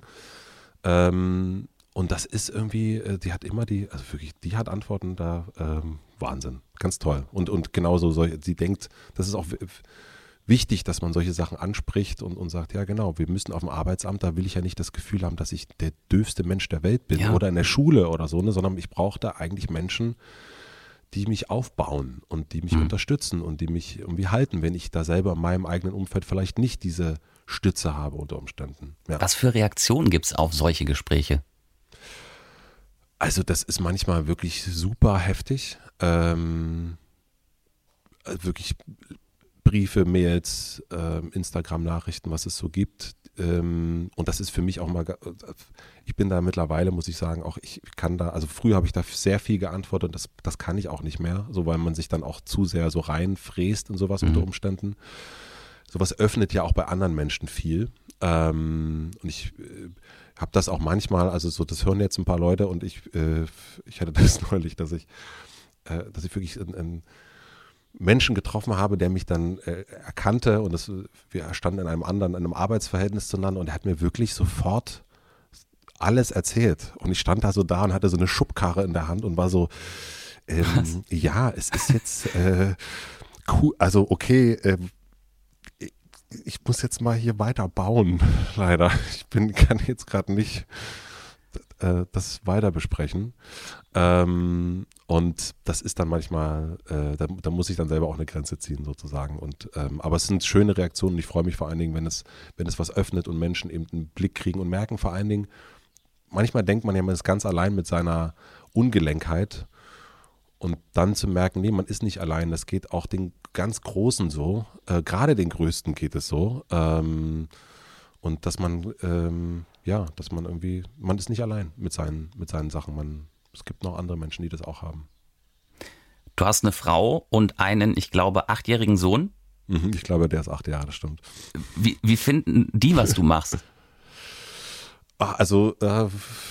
Ähm, und das ist irgendwie, äh, die hat immer die, also wirklich, die hat Antworten da, ähm, Wahnsinn, ganz toll. Und, und genauso, so, sie denkt, das ist auch wichtig, dass man solche Sachen anspricht und, und sagt, ja genau, wir müssen auf dem Arbeitsamt, da will ich ja nicht das Gefühl haben, dass ich der döfste Mensch der Welt bin, ja, oder in der Schule oder so, ne, sondern ich brauche da eigentlich Menschen, die mich aufbauen und die mich mhm. unterstützen und die mich irgendwie halten, wenn ich da selber in meinem eigenen Umfeld vielleicht nicht diese Stütze habe unter Umständen. Ja. Was für Reaktionen gibt es auf solche Gespräche? Also das ist manchmal wirklich super heftig, ähm, wirklich Briefe, Mails, äh, Instagram-Nachrichten, was es so gibt. Ähm, und das ist für mich auch mal, ich bin da mittlerweile, muss ich sagen, auch ich kann da, also früher habe ich da sehr viel geantwortet und das, das kann ich auch nicht mehr, so weil man sich dann auch zu sehr so reinfräst und sowas mhm. unter Umständen. Sowas öffnet ja auch bei anderen Menschen viel. Ähm, und ich äh, habe das auch manchmal, also so, das hören jetzt ein paar Leute und ich, äh, ich hatte das neulich, dass ich, äh, dass ich wirklich ein, ein Menschen getroffen habe, der mich dann äh, erkannte und das, wir standen in einem anderen, in einem Arbeitsverhältnis zueinander und er hat mir wirklich sofort alles erzählt und ich stand da so da und hatte so eine Schubkarre in der Hand und war so, ähm, ja, es ist jetzt äh, cool, also okay, äh, ich muss jetzt mal hier weiter bauen, leider. Ich bin, kann jetzt gerade nicht, äh, das weiter besprechen. Ähm, und das ist dann manchmal, äh, da, da muss ich dann selber auch eine Grenze ziehen sozusagen. Und, ähm, aber es sind schöne Reaktionen und ich freue mich vor allen Dingen, wenn es, wenn es was öffnet und Menschen eben einen Blick kriegen und merken vor allen Dingen, manchmal denkt man ja, man ist ganz allein mit seiner Ungelenkheit und dann zu merken, nee, man ist nicht allein, das geht auch den ganz Großen so, äh, gerade den Größten geht es so ähm, und dass man, ähm, ja, dass man irgendwie, man ist nicht allein mit seinen, mit seinen Sachen, man, es gibt noch andere Menschen, die das auch haben. Du hast eine Frau und einen, ich glaube, achtjährigen Sohn. Mhm, ich glaube, der ist acht Jahre, das stimmt. Wie, wie finden die, was du machst? Ach, also äh,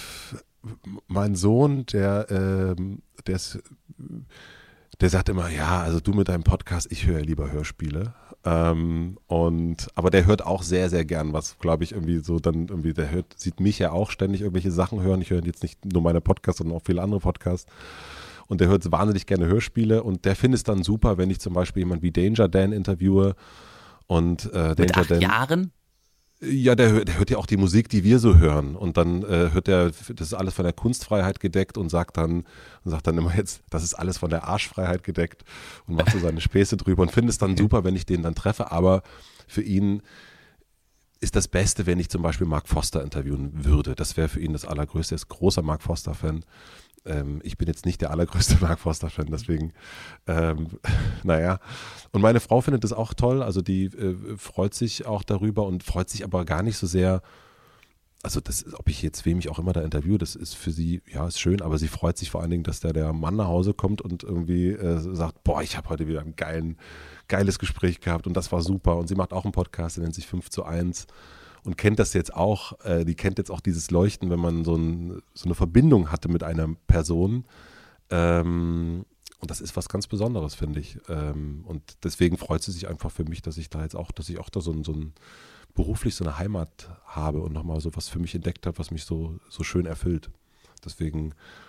mein Sohn, der, äh, der ist, der sagt immer, ja, also du mit deinem Podcast, ich höre lieber Hörspiele. Ähm, und aber der hört auch sehr, sehr gern, was glaube ich irgendwie so dann irgendwie, der hört, sieht mich ja auch ständig irgendwelche Sachen hören. Ich höre jetzt nicht nur meine Podcasts, sondern auch viele andere Podcasts. Und der hört wahnsinnig gerne Hörspiele und der findet es dann super, wenn ich zum Beispiel jemanden wie Danger Dan interviewe. Und äh, Danger Mit acht Dan, Jahren? Ja, der hört, der hört ja auch die Musik, die wir so hören. Und dann äh, hört er, das ist alles von der Kunstfreiheit gedeckt und sagt dann, und sagt dann immer jetzt, das ist alles von der Arschfreiheit gedeckt und macht so seine Späße drüber und findet es dann super, wenn ich den dann treffe. Aber für ihn ist das Beste, wenn ich zum Beispiel Mark Foster interviewen würde. Das wäre für ihn das Allergrößte. Er ist großer Mark Foster-Fan. Ähm, ich bin jetzt nicht der allergrößte Mark Foster-Fan, deswegen, ähm, naja. Und meine Frau findet das auch toll, also die äh, freut sich auch darüber und freut sich aber gar nicht so sehr, also das, ob ich jetzt wem ich auch immer da interviewe, das ist für sie, ja, ist schön, aber sie freut sich vor allen Dingen, dass da der Mann nach Hause kommt und irgendwie äh, sagt, boah, ich habe heute wieder ein geilen, geiles Gespräch gehabt und das war super. Und sie macht auch einen Podcast, der nennt sich fünf zu eins. Und kennt das jetzt auch, äh, die kennt jetzt auch dieses Leuchten, wenn man so, ein, so eine Verbindung hatte mit einer Person. Ähm, und das ist was ganz Besonderes, finde ich. Ähm, und deswegen freut sie sich einfach für mich, dass ich da jetzt auch, dass ich auch da so ein, so ein beruflich so eine Heimat habe und nochmal so was für mich entdeckt habe, was mich so, so schön erfüllt. Deswegen,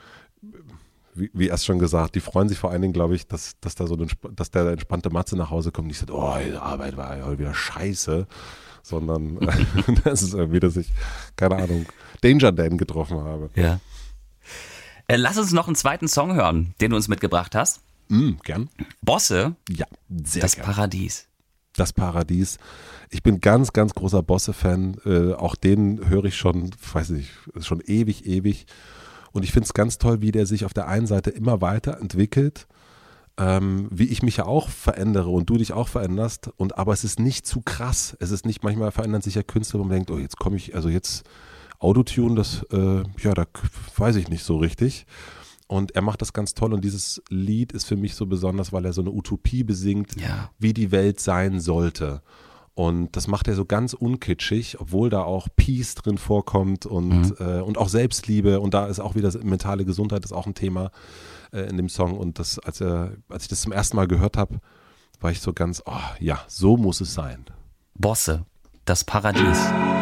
wie, wie erst schon gesagt, die freuen sich vor allen Dingen, glaube ich, dass, dass da so ein, dass der entspannte Matze nach Hause kommt und nicht sagt, oh, die Arbeit war heute wieder scheiße. Sondern äh, das ist irgendwie, dass ich, keine Ahnung, Danger Dan getroffen habe. Ja. Äh, lass uns noch einen zweiten Song hören, den du uns mitgebracht hast. Mm, gern. Bosse. Ja, sehr Das gern. Paradies. Das Paradies. Ich bin ganz, ganz großer Bosse-Fan. Äh, auch den höre ich schon, weiß nicht, schon ewig, ewig. Und ich finde es ganz toll, wie der sich auf der einen Seite immer weiterentwickelt. Ähm, wie ich mich ja auch verändere und du dich auch veränderst, und aber es ist nicht zu krass. Es ist nicht, manchmal verändern sich ja Künstler, wo man denkt, oh, jetzt komme ich, also jetzt Autotune, das, äh, ja, da weiß ich nicht so richtig. Und er macht das ganz toll und dieses Lied ist für mich so besonders, weil er so eine Utopie besingt, Ja. wie die Welt sein sollte. Und das macht er so ganz unkitschig, obwohl da auch Peace drin vorkommt und, mhm. äh, und auch Selbstliebe. Und da ist auch wieder mentale Gesundheit, ist auch ein Thema äh, in dem Song. Und das, als, er, als ich das zum ersten Mal gehört habe, war ich so ganz, oh ja, so muss es sein. Bosse. Das Paradies.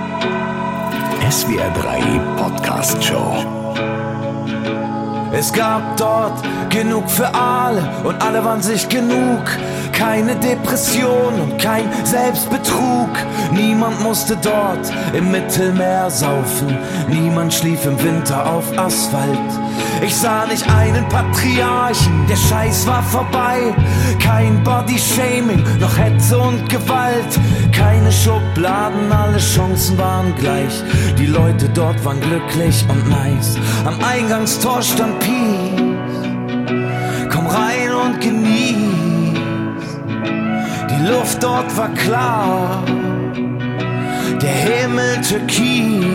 S W R drei Podcast Show. Es gab dort genug für alle und alle waren sich genug. Keine Depression und kein Selbstbetrug. Niemand musste dort im Mittelmeer saufen. Niemand schlief im Winter auf Asphalt. Ich sah nicht einen Patriarchen, der Scheiß war vorbei. Kein Bodyshaming, noch Hetze und Gewalt. Keine Schubladen, alle Chancen waren gleich. Die Leute dort waren glücklich und nice. Am Eingangstor stand Peace. Komm rein und genieß. Die Luft dort war klar. Der Himmel türkis.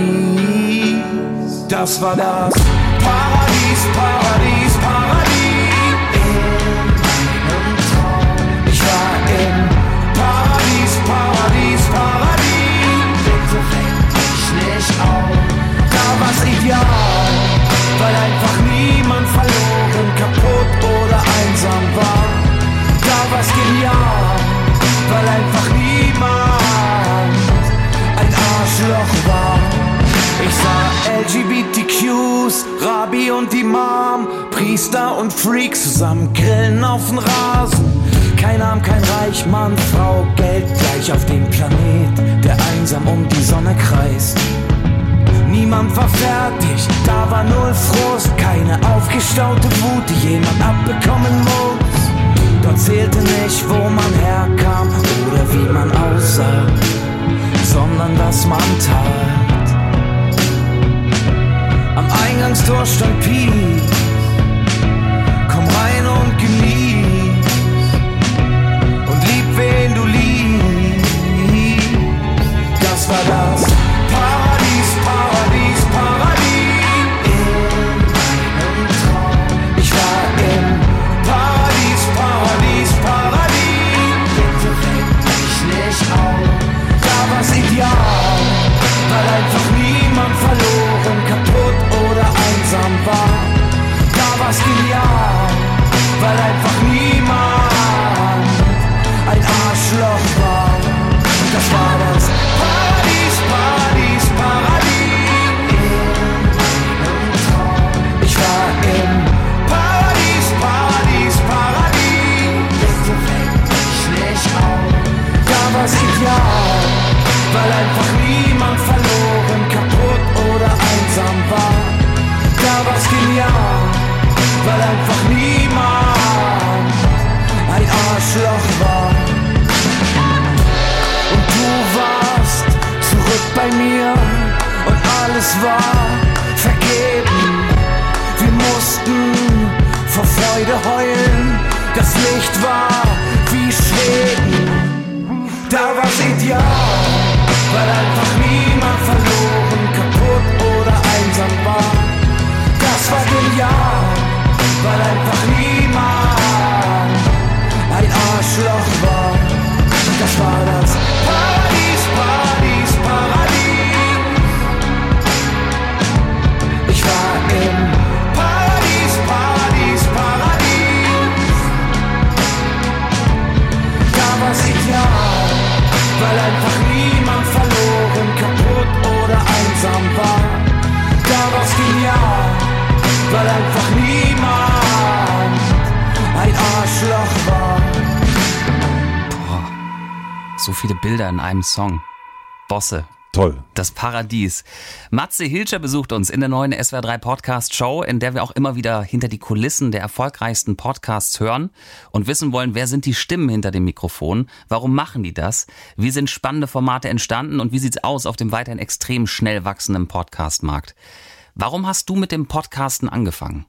Das war das Paradies, Paradies, Paradies. In einem Traum. Ich war im Paradies, Paradies, Paradies. Bitte weck mich nicht auf. Da war's ideal, weil einfach niemand verloren, kaputt oder einsam war. Da war's genial, weil einfach niemand ein Arschloch war. Ich sah L G B T Qs, Rabbi und Imam, Priester und Freaks zusammen grillen auf den Rasen. Kein Arm, kein Reich, Mann, Frau, Geld gleich auf dem Planet, der einsam um die Sonne kreist. Niemand war fertig, da war null Frust, keine aufgestaute Wut, die jemand abbekommen muss. Dort zählte nicht, wo man herkam oder wie man aussah, sondern was man tat. Am Eingangstor stand Peace, komm rein und genieß und lieb, wen du liebst. Das war das Paradies, Paradies, Paradies in einem Traum. Ich war im Paradies, Paradies, Paradies. Bitte weck mich nicht auf. Da war's ideal, weil einfach niemand verloren, kaputt oder einsam war. Da war's genial, weil einfach niemand ein Arschloch war. Das war das Paradies, Paradies, Paradies in einem Traum. Ich war im Paradies, Paradies, Paradies. Bitte weck mich nicht auf. Da war's ideal, weil einfach niemand verloren, kaputt oder einsam war. Da war's genial, weil einfach niemand ein Arschloch war. Und du warst zurück bei mir und alles war vergeben. Wir mussten vor Freude heulen, das Licht war wie Schweden. Da war's ideal, weil einfach niemand verloren, kaputt oder einsam war. Das war genial, weil einfach niemand ein Arschloch war. Das war das Paradies, Paradies, Paradies. Ich war im Paradies, Paradies, Paradies. Da war's ideal, weil einfach niemand verloren, kaputt oder einsam war. Da war's genial, weil einfach niemand ein Arschloch war. So viele Bilder in einem Song. Bosse. Toll. Das Paradies. Matze Hilscher besucht uns in der neuen S W R drei Podcast Show, in der wir auch immer wieder hinter die Kulissen der erfolgreichsten Podcasts hören und wissen wollen, wer sind die Stimmen hinter dem Mikrofon? Warum machen die das? Wie sind spannende Formate entstanden und wie sieht's aus auf dem weiterhin extrem schnell wachsenden Podcastmarkt? Warum hast du mit dem Podcasten angefangen?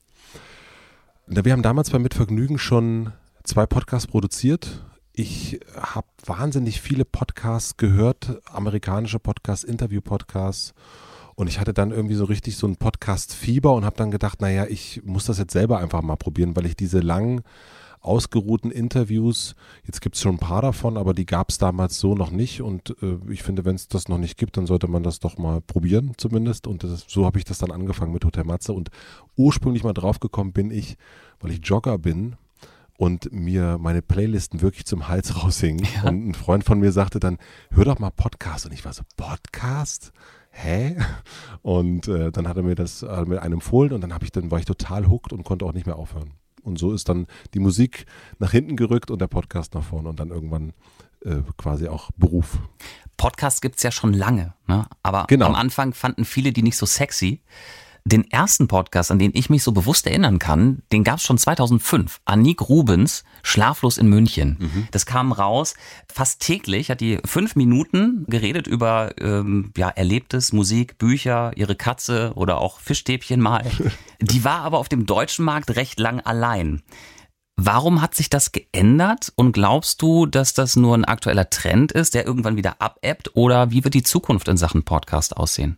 Wir haben damals bei Mitvergnügen schon zwei Podcasts produziert. Ich habe wahnsinnig viele Podcasts gehört, amerikanische Podcasts, Interview-Podcasts, und ich hatte dann irgendwie so richtig so ein Podcast-Fieber und habe dann gedacht, naja, ich muss das jetzt selber einfach mal probieren, weil ich diese langen, ausgeruhten Interviews, jetzt gibt es schon ein paar davon, aber die gab es damals so noch nicht, und äh, ich finde, wenn es das noch nicht gibt, dann sollte man das doch mal probieren zumindest, und das, so habe ich das dann angefangen mit Hotel Matze, und ursprünglich mal drauf gekommen bin ich, weil ich Jogger bin und mir meine Playlisten wirklich zum Hals raushingen. Ja. Und ein Freund von mir sagte dann, hör doch mal Podcast. Und ich war so, Podcast? Hä? Und äh, dann hat er mir das äh, mit einem empfohlen, und dann habe ich dann war ich total hooked und konnte auch nicht mehr aufhören. Und so ist dann die Musik nach hinten gerückt und der Podcast nach vorne und dann irgendwann äh, quasi auch Beruf. Podcasts gibt's ja schon lange, ne? Aber genau. Am Anfang fanden viele die nicht so sexy. Den ersten Podcast, an den ich mich so bewusst erinnern kann, den gab es schon zweitausendfünf. Anik Rubens, Schlaflos in München. Mhm. Das kam raus, fast täglich hat die fünf Minuten geredet über ähm, ja, Erlebtes, Musik, Bücher, ihre Katze oder auch Fischstäbchen mal. Die war aber auf dem deutschen Markt recht lang allein. Warum hat sich das geändert, und glaubst du, dass das nur ein aktueller Trend ist, der irgendwann wieder abebbt, oder wie wird die Zukunft in Sachen Podcast aussehen?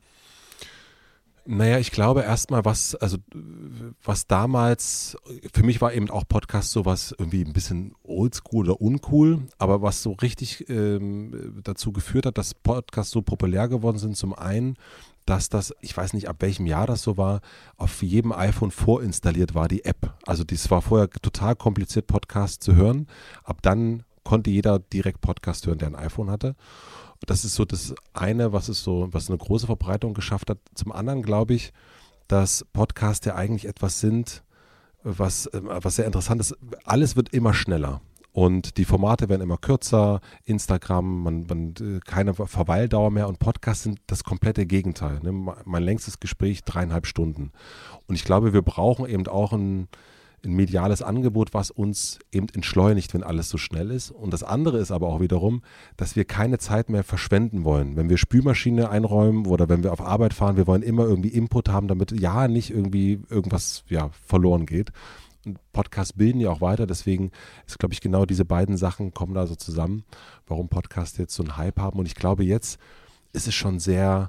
Naja, ich glaube erstmal, was, also, was damals, für mich war eben auch Podcast sowas irgendwie ein bisschen oldschool oder uncool, aber was so richtig ähm, dazu geführt hat, dass Podcasts so populär geworden sind, zum einen, dass das, ich weiß nicht, ab welchem Jahr das so war, auf jedem iPhone vorinstalliert war, die App. Also das war vorher total kompliziert, Podcasts zu hören. Ab dann konnte jeder direkt Podcast hören, der ein iPhone hatte. Das ist so das eine, was es so, was eine große Verbreitung geschafft hat. Zum anderen glaube ich, dass Podcasts ja eigentlich etwas sind, was, was sehr interessant ist. Alles wird immer schneller. Und die Formate werden immer kürzer, Instagram, man, man keine Verweildauer mehr und Podcasts sind das komplette Gegenteil. Ne? Mein längstes Gespräch dreieinhalb Stunden. Und ich glaube, wir brauchen eben auch ein, ein mediales Angebot, was uns eben entschleunigt, wenn alles so schnell ist. Und das andere ist aber auch wiederum, dass wir keine Zeit mehr verschwenden wollen. Wenn wir Spülmaschine einräumen oder wenn wir auf Arbeit fahren, wir wollen immer irgendwie Input haben, damit ja nicht irgendwie irgendwas ja, verloren geht. Und Podcasts bilden ja auch weiter, deswegen ist, glaube ich, genau diese beiden Sachen kommen da so zusammen, warum Podcasts jetzt so einen Hype haben. Und ich glaube, jetzt ist es schon sehr,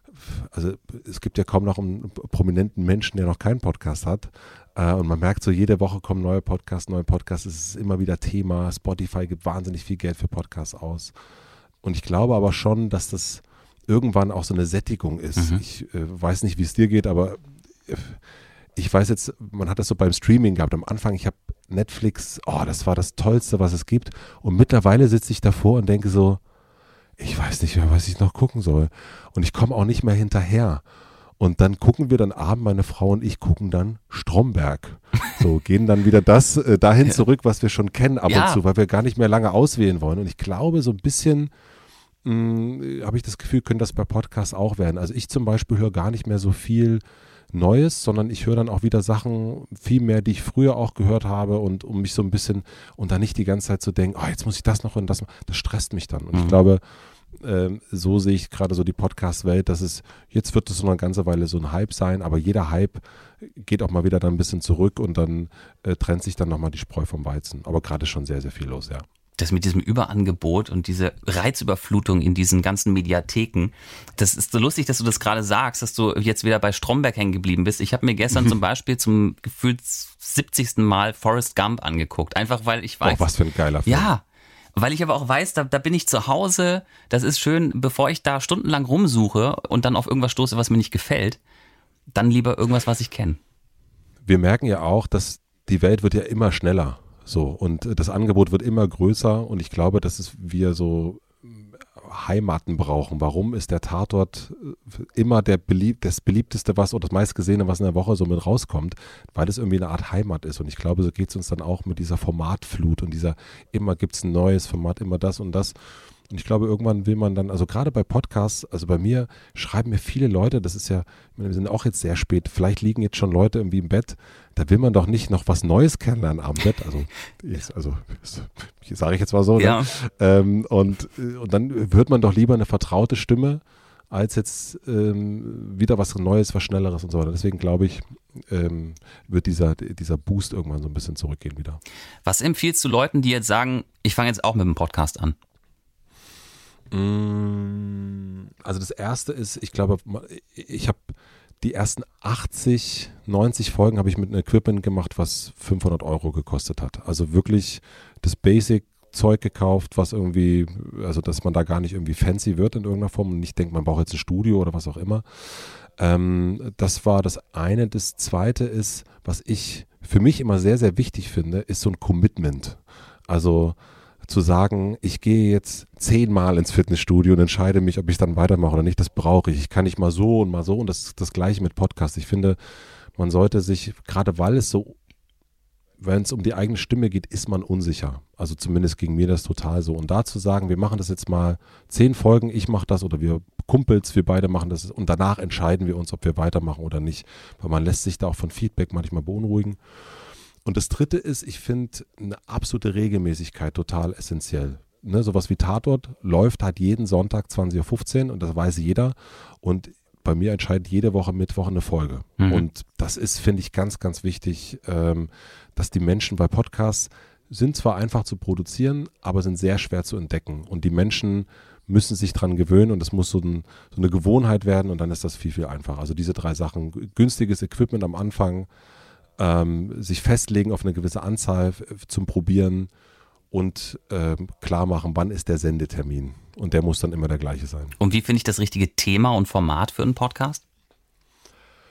also es gibt ja kaum noch einen prominenten Menschen, der noch keinen Podcast hat. Äh, und man merkt so, jede Woche kommen neue Podcasts, neue Podcasts, es ist immer wieder Thema. Spotify gibt wahnsinnig viel Geld für Podcasts aus. Und ich glaube aber schon, dass das irgendwann auch so eine Sättigung ist. Mhm. Ich äh, weiß nicht, wie es dir geht, aber äh, ich weiß jetzt, man hat das so beim Streaming gehabt. Am Anfang, ich habe Netflix, oh, das war das Tollste, was es gibt. Und mittlerweile sitze ich davor und denke so, ich weiß nicht mehr, was ich noch gucken soll. Und ich komme auch nicht mehr hinterher. Und dann gucken wir dann abends, meine Frau und ich gucken dann Stromberg. So, gehen dann wieder das äh, dahin zurück, was wir schon kennen ab Ja. und zu, weil wir gar nicht mehr lange auswählen wollen. Und ich glaube, so ein bisschen habe ich das Gefühl, können das bei Podcasts auch werden. Also ich zum Beispiel höre gar nicht mehr so viel Neues, sondern ich höre dann auch wieder Sachen, viel mehr, die ich früher auch gehört habe und um mich so ein bisschen, und dann nicht die ganze Zeit zu denken, oh, jetzt muss ich das noch und das noch, das stresst mich dann. Und Mhm. ich glaube, ähm, so sehe ich gerade so die Podcast-Welt, dass es, jetzt wird es noch eine ganze Weile so ein Hype sein, aber jeder Hype geht auch mal wieder dann ein bisschen zurück und dann äh, trennt sich dann nochmal die Spreu vom Weizen. Aber gerade ist schon sehr, sehr viel los, ja. Das mit diesem Überangebot und diese Reizüberflutung in diesen ganzen Mediatheken, das ist so lustig, dass du das gerade sagst, dass du jetzt wieder bei Stromberg hängen geblieben bist. Ich habe mir gestern zum Beispiel zum gefühlt siebzigsten Mal Forrest Gump angeguckt, einfach weil ich weiß... Oh, was für ein geiler Film. Ja, weil ich aber auch weiß, da, da bin ich zu Hause, das ist schön, bevor ich da stundenlang rumsuche und dann auf irgendwas stoße, was mir nicht gefällt, dann lieber irgendwas, was ich kenne. Wir merken ja auch, dass die Welt wird ja immer schneller. So, und das Angebot wird immer größer und ich glaube, dass es wir so Heimaten brauchen. Warum ist der Tatort immer der belieb, das beliebteste was oder das meistgesehene, was in der Woche so mit rauskommt, weil es irgendwie eine Art Heimat ist. Und ich glaube, so geht es uns dann auch mit dieser Formatflut und dieser, immer gibt es ein neues Format, immer das und das. Und ich glaube, irgendwann will man dann, also gerade bei Podcasts, also bei mir schreiben mir viele Leute, das ist ja, wir sind auch jetzt sehr spät, vielleicht liegen jetzt schon Leute irgendwie im Bett, da will man doch nicht noch was Neues kennenlernen am Bett, also, also sage ich jetzt mal so. Ja. Ne? Ähm, und, und dann hört man doch lieber eine vertraute Stimme, als jetzt ähm, wieder was Neues, was Schnelleres und so weiter. Deswegen glaube ich, ähm, wird dieser, dieser Boost irgendwann so ein bisschen zurückgehen wieder. Was empfiehlst du Leuten, die jetzt sagen, ich fange jetzt auch mit dem Podcast an? Also das erste ist, ich glaube, ich habe die ersten achtzig, neunzig Folgen habe ich mit einem Equipment gemacht, was fünfhundert Euro gekostet hat. Also wirklich das Basic-Zeug gekauft, was irgendwie, also dass man da gar nicht irgendwie fancy wird in irgendeiner Form und nicht denkt, man braucht jetzt ein Studio oder was auch immer. Ähm, das war das eine. Das zweite ist, was ich für mich immer sehr, sehr wichtig finde, ist so ein Commitment. Also zu sagen, ich gehe jetzt zehnmal ins Fitnessstudio und entscheide mich, ob ich dann weitermache oder nicht, das brauche ich. Ich kann nicht mal so und mal so und das ist das Gleiche mit Podcasts. Ich finde, man sollte sich, gerade weil es so, wenn es um die eigene Stimme geht, ist man unsicher. Also zumindest ging mir das total so. Und da zu sagen, wir machen das jetzt mal zehn Folgen, ich mache das oder wir Kumpels, wir beide machen das und danach entscheiden wir uns, ob wir weitermachen oder nicht. Weil man lässt sich da auch von Feedback manchmal beunruhigen. Und das dritte ist, ich finde eine absolute Regelmäßigkeit total essentiell. Ne, sowas wie Tatort läuft halt jeden Sonntag zwanzig Uhr fünfzehn und das weiß jeder. Und bei mir entscheidet jede Woche Mittwoch eine Folge. Mhm. Und das ist, finde ich, ganz, ganz wichtig, ähm, dass die Menschen bei Podcasts sind zwar einfach zu produzieren, aber sind sehr schwer zu entdecken. Und die Menschen müssen sich dran gewöhnen und es muss so, ein, so eine Gewohnheit werden und dann ist das viel, viel einfacher. Also diese drei Sachen, günstiges Equipment am Anfang, Ähm, sich festlegen auf eine gewisse Anzahl f- zum Probieren und ähm, klar machen, wann ist der Sendetermin. Und der muss dann immer der gleiche sein. Und wie finde ich das richtige Thema und Format für einen Podcast?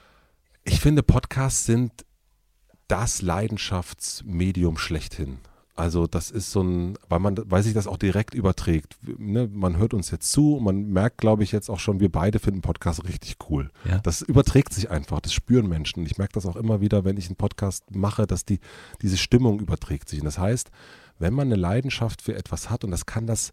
Ich finde, Podcasts sind das Leidenschaftsmedium schlechthin. Also das ist so ein, weil man, weil sich das auch direkt überträgt. Ne? Man hört uns jetzt zu und man merkt, glaube ich, jetzt auch schon, wir beide finden Podcast richtig cool. Ja. Das überträgt sich einfach, das spüren Menschen. Ich merke das auch immer wieder, wenn ich einen Podcast mache, dass die, diese Stimmung überträgt sich. Und das heißt, wenn man eine Leidenschaft für etwas hat, und das kann das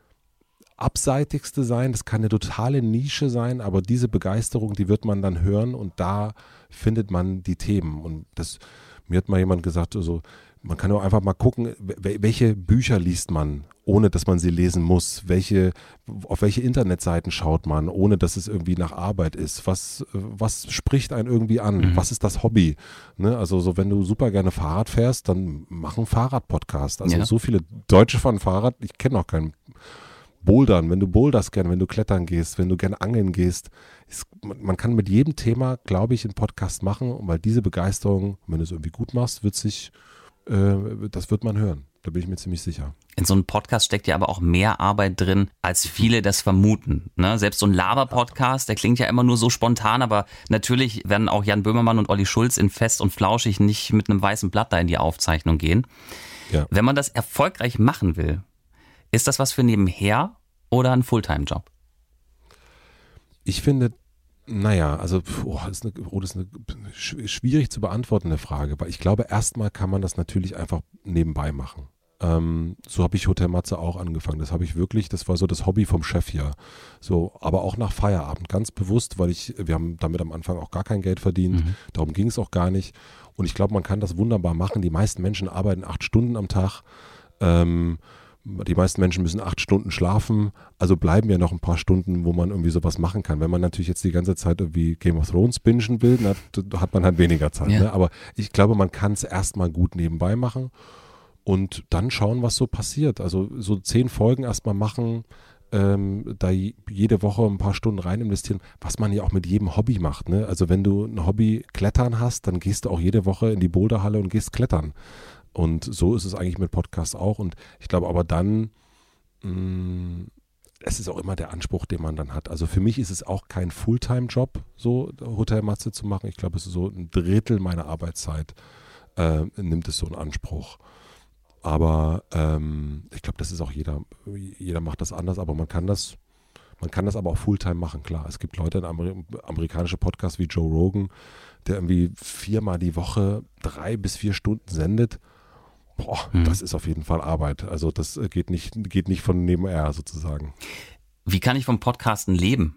Abseitigste sein, das kann eine totale Nische sein, aber diese Begeisterung, die wird man dann hören und da findet man die Themen. Und das, mir hat mal jemand gesagt, also, man kann auch einfach mal gucken, welche Bücher liest man, ohne dass man sie lesen muss, welche, auf welche Internetseiten schaut man, ohne dass es irgendwie nach Arbeit ist, was, was spricht einen irgendwie an, mhm. was ist das Hobby, ne? Also so, wenn du super gerne Fahrrad fährst, dann mach einen Fahrrad-Podcast, also ja. so viele Deutsche fahren Fahrrad, ich kenne auch keinen. Bouldern, wenn du boulderst gerne, wenn du klettern gehst, wenn du gerne angeln gehst, ist, man, man kann mit jedem Thema, glaube ich, einen Podcast machen, und weil diese Begeisterung, wenn du es irgendwie gut machst, wird sich das wird man hören, da bin ich mir ziemlich sicher. In so einem Podcast steckt ja aber auch mehr Arbeit drin, als viele das vermuten. Ne? Selbst so ein Laber-Podcast, der klingt ja immer nur so spontan, aber natürlich werden auch Jan Böhmermann und Olli Schulz in Fest und Flauschig nicht mit einem weißen Blatt da in die Aufzeichnung gehen. Ja. Wenn man das erfolgreich machen will, ist das was für nebenher oder ein Fulltime-Job? Ich finde, naja, also oh, das ist eine, oh, das ist eine schwierig zu beantwortende Frage, weil ich glaube, erstmal kann man das natürlich einfach nebenbei machen. Ähm, so habe ich Hotel Matze auch angefangen. Das habe ich wirklich, das war so das Hobby vom Chef hier. So, aber auch nach Feierabend, ganz bewusst, weil ich, wir haben damit am Anfang auch gar kein Geld verdient, mhm. darum ging es auch gar nicht. Und ich glaube, man kann das wunderbar machen. Die meisten Menschen arbeiten acht Stunden am Tag. Ähm, Die meisten Menschen müssen acht Stunden schlafen, also bleiben ja noch ein paar Stunden, wo man irgendwie sowas machen kann. Wenn man natürlich jetzt die ganze Zeit irgendwie Game of Thrones bingen will, na, da hat man halt weniger Zeit. Ja. Ne? Aber ich glaube, man kann es erstmal gut nebenbei machen und dann schauen, was so passiert. Also so zehn Folgen erstmal machen, ähm, da jede Woche ein paar Stunden rein investieren, was man ja auch mit jedem Hobby macht. Ne? Also wenn du ein Hobby Klettern hast, dann gehst du auch jede Woche in die Boulderhalle und gehst klettern. Und so ist es eigentlich mit Podcasts auch. Und ich glaube aber dann, mh, es ist auch immer der Anspruch, den man dann hat. Also für mich ist es auch kein Fulltime-Job, so Hotel Matze zu machen. Ich glaube, es ist so ein Drittel meiner Arbeitszeit, äh, nimmt es so einen Anspruch. Aber ähm, ich glaube, das ist auch jeder, jeder macht das anders, aber man kann das, man kann das aber auch Fulltime machen, klar. Es gibt Leute, Amer- amerikanische Podcasts wie Joe Rogan, der irgendwie viermal die Woche drei bis vier Stunden sendet. Boah, mhm. das ist auf jeden Fall Arbeit. Also das geht nicht, geht nicht von nebenher sozusagen. Wie kann ich vom Podcasten leben?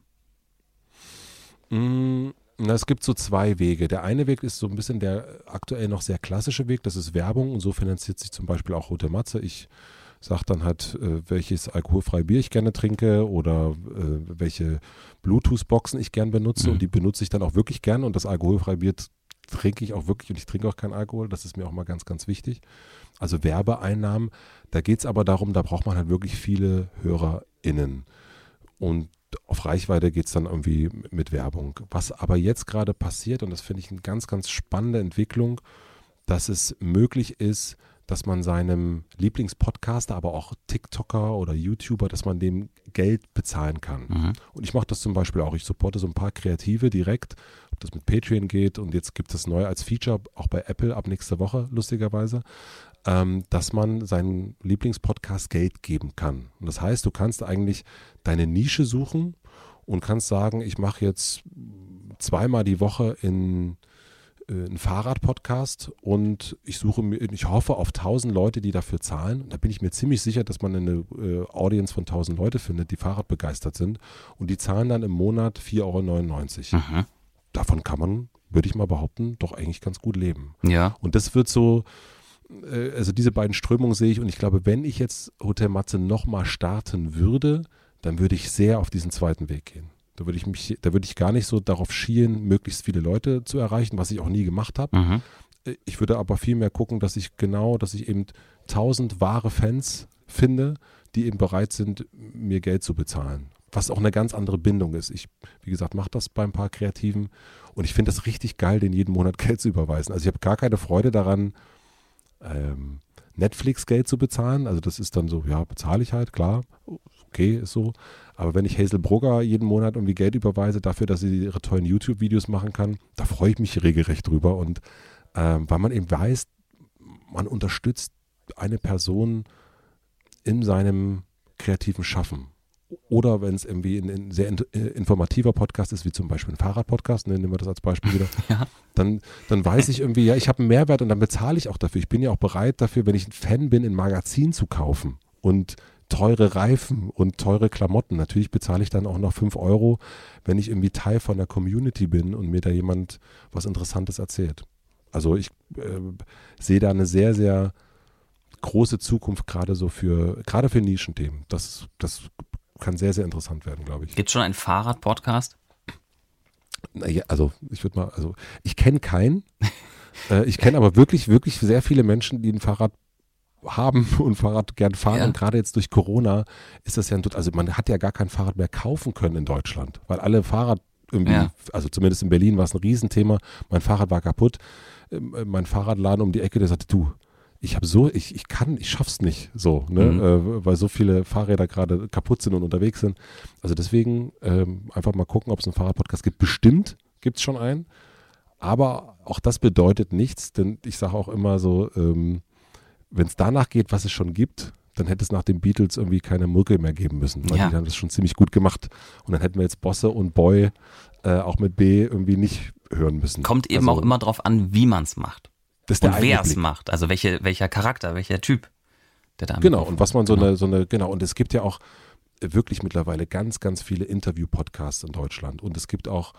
Mm, na, es gibt so zwei Wege. Der eine Weg ist so ein bisschen der aktuell noch sehr klassische Weg, das ist Werbung, und so finanziert sich zum Beispiel auch Hotel Matze. Ich sage dann halt, äh, welches alkoholfreie Bier ich gerne trinke oder äh, welche Bluetooth-Boxen ich gern benutze, mhm. und die benutze ich dann auch wirklich gern, und das alkoholfreie Bier trinke ich auch wirklich, und ich trinke auch keinen Alkohol, das ist mir auch mal ganz, ganz wichtig. Also Werbeeinnahmen, da geht es aber darum, da braucht man halt wirklich viele HörerInnen, und auf Reichweite geht es dann irgendwie mit Werbung. Was aber jetzt gerade passiert, und das finde ich eine ganz, ganz spannende Entwicklung, dass es möglich ist, dass man seinem Lieblingspodcaster, aber auch TikToker oder YouTuber, dass man dem Geld bezahlen kann. Mhm. Und ich mache das zum Beispiel auch. Ich supporte so ein paar Kreative direkt, ob das mit Patreon geht, und jetzt gibt es neu als Feature, auch bei Apple ab nächste Woche, lustigerweise, ähm, dass man seinem Lieblingspodcast Geld geben kann. Und das heißt, du kannst eigentlich deine Nische suchen und kannst sagen, ich mache jetzt zweimal die Woche in ein Fahrrad-Podcast, und ich suche mir, ich hoffe auf tausend Leute, die dafür zahlen. Und da bin ich mir ziemlich sicher, dass man eine äh, Audience von tausend Leute findet, die Fahrradbegeistert sind, und die zahlen dann im Monat vier Euro neunundneunzig. Mhm. Davon kann man, würde ich mal behaupten, doch eigentlich ganz gut leben. Ja. Und das wird so, äh, also diese beiden Strömungen sehe ich, und ich glaube, wenn ich jetzt Hotel Matze nochmal starten würde, dann würde ich sehr auf diesen zweiten Weg gehen. Da würde ich mich, da würde ich gar nicht so darauf schielen, möglichst viele Leute zu erreichen, was ich auch nie gemacht habe. Mhm. Ich würde aber viel mehr gucken, dass ich genau, dass ich eben tausend wahre Fans finde, die eben bereit sind, mir Geld zu bezahlen. Was auch eine ganz andere Bindung ist. Ich, wie gesagt, mache das bei ein paar Kreativen, und ich finde das richtig geil, denen jeden Monat Geld zu überweisen. Also ich habe gar keine Freude daran, ähm, Netflix Geld zu bezahlen. Also das ist dann so, ja, bezahle ich halt, klar, okay, ist so. Aber wenn ich Hazel Brugger jeden Monat irgendwie Geld überweise dafür, dass sie ihre tollen YouTube-Videos machen kann, da freue ich mich regelrecht drüber. Und ähm, weil man eben weiß, man unterstützt eine Person in seinem kreativen Schaffen. Oder wenn es irgendwie ein, ein sehr in, informativer Podcast ist, wie zum Beispiel ein Fahrradpodcast, ne, nehmen wir das als Beispiel wieder, Ja. dann, dann weiß ich irgendwie, ja, ich habe einen Mehrwert und dann bezahle ich auch dafür. Ich bin ja auch bereit dafür, wenn ich ein Fan bin, ein Magazin zu kaufen und teure Reifen und teure Klamotten. Natürlich bezahle ich dann auch noch fünf Euro, wenn ich irgendwie Teil von der Community bin und mir da jemand was Interessantes erzählt. Also ich äh, sehe da eine sehr, sehr große Zukunft gerade so für, gerade für Nischenthemen. Das, das kann sehr, sehr interessant werden, glaube ich. Gibt es schon einen Fahrrad-Podcast? Naja, also ich würde mal, also ich kenne keinen. äh, ich kenne aber wirklich, wirklich sehr viele Menschen, die ein Fahrrad haben und Fahrrad gern fahren. Ja. Und gerade jetzt durch Corona ist das ja ein, also man hat ja gar kein Fahrrad mehr kaufen können in Deutschland, weil alle Fahrrad irgendwie, Ja. also zumindest in Berlin war es ein Riesenthema. Mein Fahrrad war kaputt. Ähm, Mein Fahrradladen um die Ecke, der sagte, du, ich habe so, ich, ich kann, ich schaff's nicht so, ne, Mhm. äh, weil so viele Fahrräder gerade kaputt sind und unterwegs sind. Also deswegen ähm, einfach mal gucken, ob es einen Fahrradpodcast gibt. Bestimmt gibt es schon einen, aber auch das bedeutet nichts, denn ich sage auch immer so, ähm, wenn es danach geht, was es schon gibt, dann hätte es nach den Beatles irgendwie keine Mucke mehr geben müssen, weil Ja. die haben das schon ziemlich gut gemacht und dann hätten wir jetzt Bosse und Boy äh, auch mit B irgendwie nicht hören müssen. Kommt eben Also, auch immer drauf an, wie man es macht. das ist der Und wer es Einblick. macht. Also welche, welcher Charakter, welcher Typ, der da am Genau, Mikrofon und was man so genau. eine, so eine, genau, und es gibt ja auch wirklich mittlerweile ganz, ganz viele Interview-Podcasts in Deutschland und es gibt auch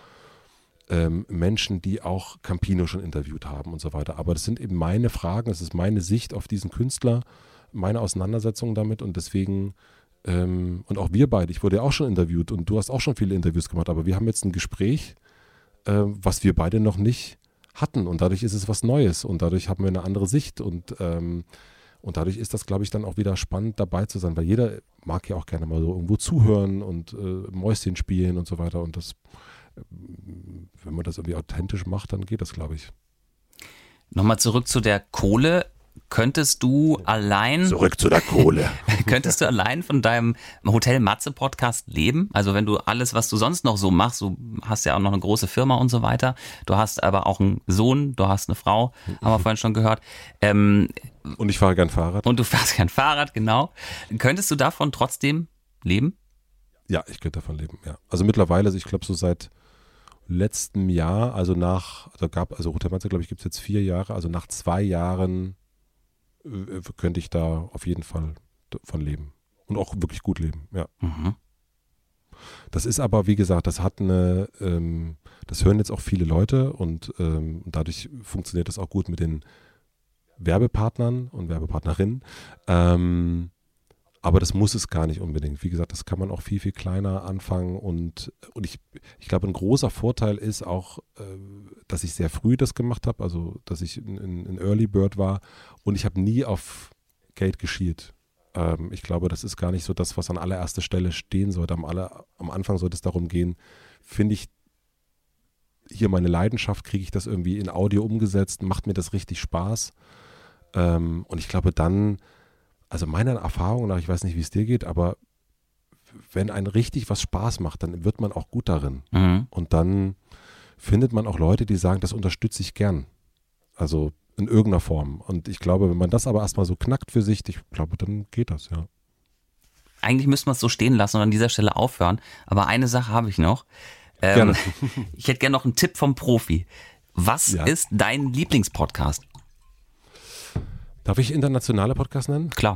ähm, Menschen, die auch Campino schon interviewt haben und so weiter. Aber das sind eben meine Fragen, das ist meine Sicht auf diesen Künstler, meine Auseinandersetzung damit und deswegen, ähm, und auch wir beide, ich wurde ja auch schon interviewt und du hast auch schon viele Interviews gemacht, aber wir haben jetzt ein Gespräch, äh, was wir beide noch nicht hatten und dadurch ist es was Neues und dadurch haben wir eine andere Sicht und ähm, und dadurch ist das, glaube ich, dann auch wieder spannend dabei zu sein, weil jeder mag ja auch gerne mal so irgendwo zuhören und äh, Mäuschen spielen und so weiter und das, äh, wenn man das irgendwie authentisch macht, dann geht das, glaube ich. Nochmal zurück zu der Kohle. Könntest du allein, Zurück zu der Kohle. könntest du allein von deinem Hotel Matze Podcast leben? Also wenn du alles, was du sonst noch so machst, du hast ja auch noch eine große Firma und so weiter, du hast aber auch einen Sohn, du hast eine Frau, haben wir vorhin schon gehört, ähm, Und ich fahre gern Fahrrad. und du fährst kein Fahrrad, genau. Könntest du davon trotzdem leben? Ja, ich könnte davon leben, ja. Also mittlerweile, also ich glaube so seit letztem Jahr, also nach, also gab, also Hotel Matze, glaube ich, gibt es jetzt vier Jahre, also nach zwei Jahren äh, könnte ich da auf jeden Fall von leben. Und auch wirklich gut leben, ja. Mhm. Das ist aber, wie gesagt, das hat eine, ähm, das hören jetzt auch viele Leute und ähm, dadurch funktioniert das auch gut mit den Werbepartnern und Werbepartnerinnen. Ähm, aber das muss es gar nicht unbedingt. Wie gesagt, das kann man auch viel, viel kleiner anfangen und, und ich, ich glaube, ein großer Vorteil ist auch, äh, dass ich sehr früh das gemacht habe, also dass ich ein, ein Early Bird war und ich habe nie auf Geld geschielt. Ähm, ich glaube, das ist gar nicht so das, was an allererster Stelle stehen sollte. Am, aller, am Anfang sollte es darum gehen, finde ich hier meine Leidenschaft, kriege ich das irgendwie in Audio umgesetzt, macht mir das richtig Spaß. Ähm, und ich glaube dann, also meiner Erfahrung nach, ich weiß nicht, wie es dir geht, aber wenn einem richtig was Spaß macht, dann wird man auch gut darin. Mhm. Und dann findet man auch Leute, die sagen, das unterstütze ich gern. Also in irgendeiner Form. Und ich glaube, wenn man das aber erstmal so knackt für sich, ich glaube, dann geht das, ja. Eigentlich müsste man es so stehen lassen und an dieser Stelle aufhören. Aber eine Sache habe ich noch. Ähm, Gerne. Ich hätte gerne noch einen Tipp vom Profi. Was Ja. ist dein Lieblingspodcast? Darf ich internationale Podcasts nennen? Klar.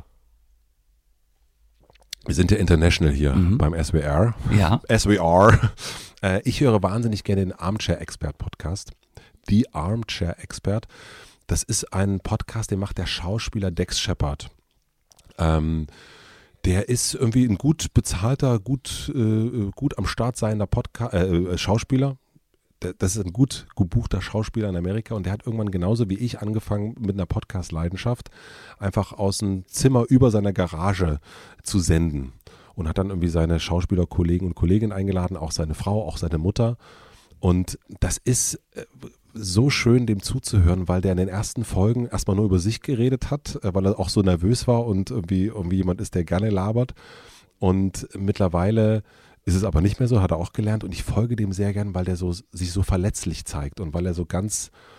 Wir sind ja international hier beim S W R. Ja. S W R. Äh, ich höre wahnsinnig gerne den Armchair Expert Podcast. Die Armchair Expert. Das ist ein Podcast, den macht der Schauspieler Dex Shepard. Ähm, der ist irgendwie ein gut bezahlter, gut, äh, gut am Start seiender Podca- äh, Schauspieler. Das ist ein gut gebuchter Schauspieler in Amerika und der hat irgendwann genauso wie ich angefangen mit einer Podcast-Leidenschaft, einfach aus dem Zimmer über seiner Garage zu senden und hat dann irgendwie seine Schauspielerkollegen und Kolleginnen eingeladen, auch seine Frau, auch seine Mutter. Und das ist so schön, dem zuzuhören, weil der in den ersten Folgen erstmal nur über sich geredet hat, weil er auch so nervös war und irgendwie, irgendwie jemand ist, der gerne labert. Und mittlerweile ist es aber nicht mehr so, hat er auch gelernt und ich folge dem sehr gern, weil der so, sich so verletzlich zeigt und weil er so ganz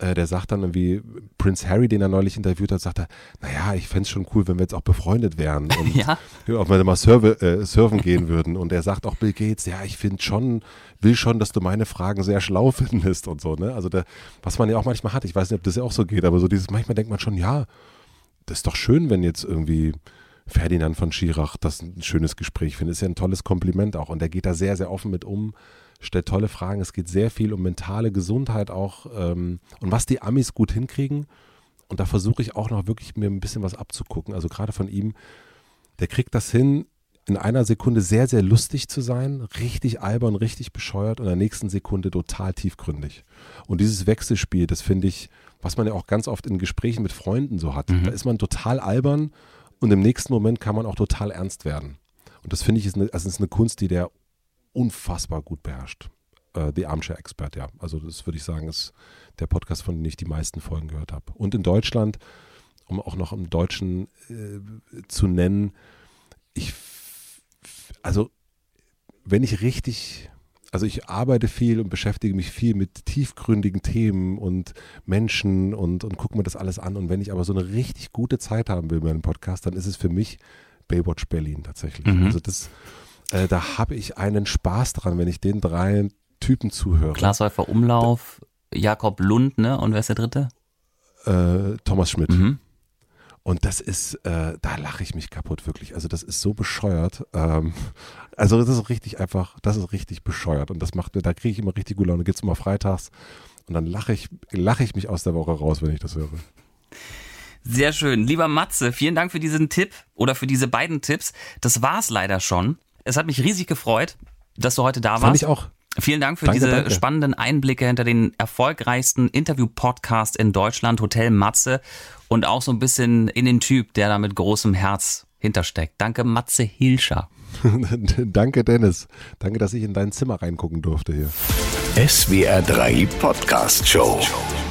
äh, der sagt dann irgendwie, Prince Harry, den er neulich interviewt hat, sagt er, naja, ich fände es schon cool, wenn wir jetzt auch befreundet wären und Ja. ob wir mal surfe, äh, surfen gehen würden. Und er sagt auch Bill Gates, ja, ich finde schon, will schon, dass du meine Fragen sehr schlau findest und so, ne? Also der, was man ja auch manchmal hat, ich weiß nicht, ob das ja auch so geht, aber so dieses, manchmal denkt man schon, ja, das ist doch schön, wenn jetzt irgendwie Ferdinand von Schirach das ein schönes Gespräch findet. Ist ja ein tolles Kompliment auch. Und der geht da sehr, sehr offen mit um, stellt tolle Fragen. Es geht sehr viel um mentale Gesundheit auch ähm, und was die Amis gut hinkriegen. Und da versuche ich auch noch wirklich mir ein bisschen was abzugucken. Also gerade von ihm, der kriegt das hin, in einer Sekunde sehr, sehr lustig zu sein, richtig albern, richtig bescheuert und in der nächsten Sekunde total tiefgründig. Und dieses Wechselspiel, das finde ich, was man ja auch ganz oft in Gesprächen mit Freunden so hat. Mhm. Da ist man total albern und im nächsten Moment kann man auch total ernst werden. Und das finde ich ist eine, also ist eine Kunst, die der unfassbar gut beherrscht. Äh, The Armchair Expert, ja. Also das würde ich sagen, ist der Podcast, von dem ich die meisten Folgen gehört habe. Und in Deutschland, um auch noch im Deutschen äh, zu nennen, ich, also wenn ich richtig, also ich arbeite viel und beschäftige mich viel mit tiefgründigen Themen und Menschen und, und gucke mir das alles an. Und wenn ich aber so eine richtig gute Zeit haben will bei einem Podcast, dann ist es für mich Baywatch Berlin tatsächlich. Mhm. Also das, äh, da habe ich einen Spaß dran, wenn ich den drei Typen zuhöre. Glashäufer Umlauf, Jakob Lund, ne? Und wer ist der dritte? Äh, Thomas Schmidt. Mhm. Und das ist, äh, da lache ich mich kaputt, wirklich. Also das ist so bescheuert. Ähm, also das ist richtig einfach, das ist richtig bescheuert. Und das macht mir, da kriege ich immer richtig gute Laune. Gibt's immer freitags und dann lache ich, lache ich mich aus der Woche raus, wenn ich das höre. Sehr schön. Lieber Matze, vielen Dank für diesen Tipp oder für diese beiden Tipps. Das war's leider schon. Es hat mich riesig gefreut, dass du heute da warst. Fand ich auch. Vielen Dank für danke, diese danke. spannenden Einblicke hinter den erfolgreichsten Interview-Podcast in Deutschland, Hotel Matze, und auch so ein bisschen in den Typ, der da mit großem Herz hintersteckt. Danke, Matze Hilscher. Danke, Dennis. Danke, dass ich in dein Zimmer reingucken durfte hier. S W R drei Podcast Show.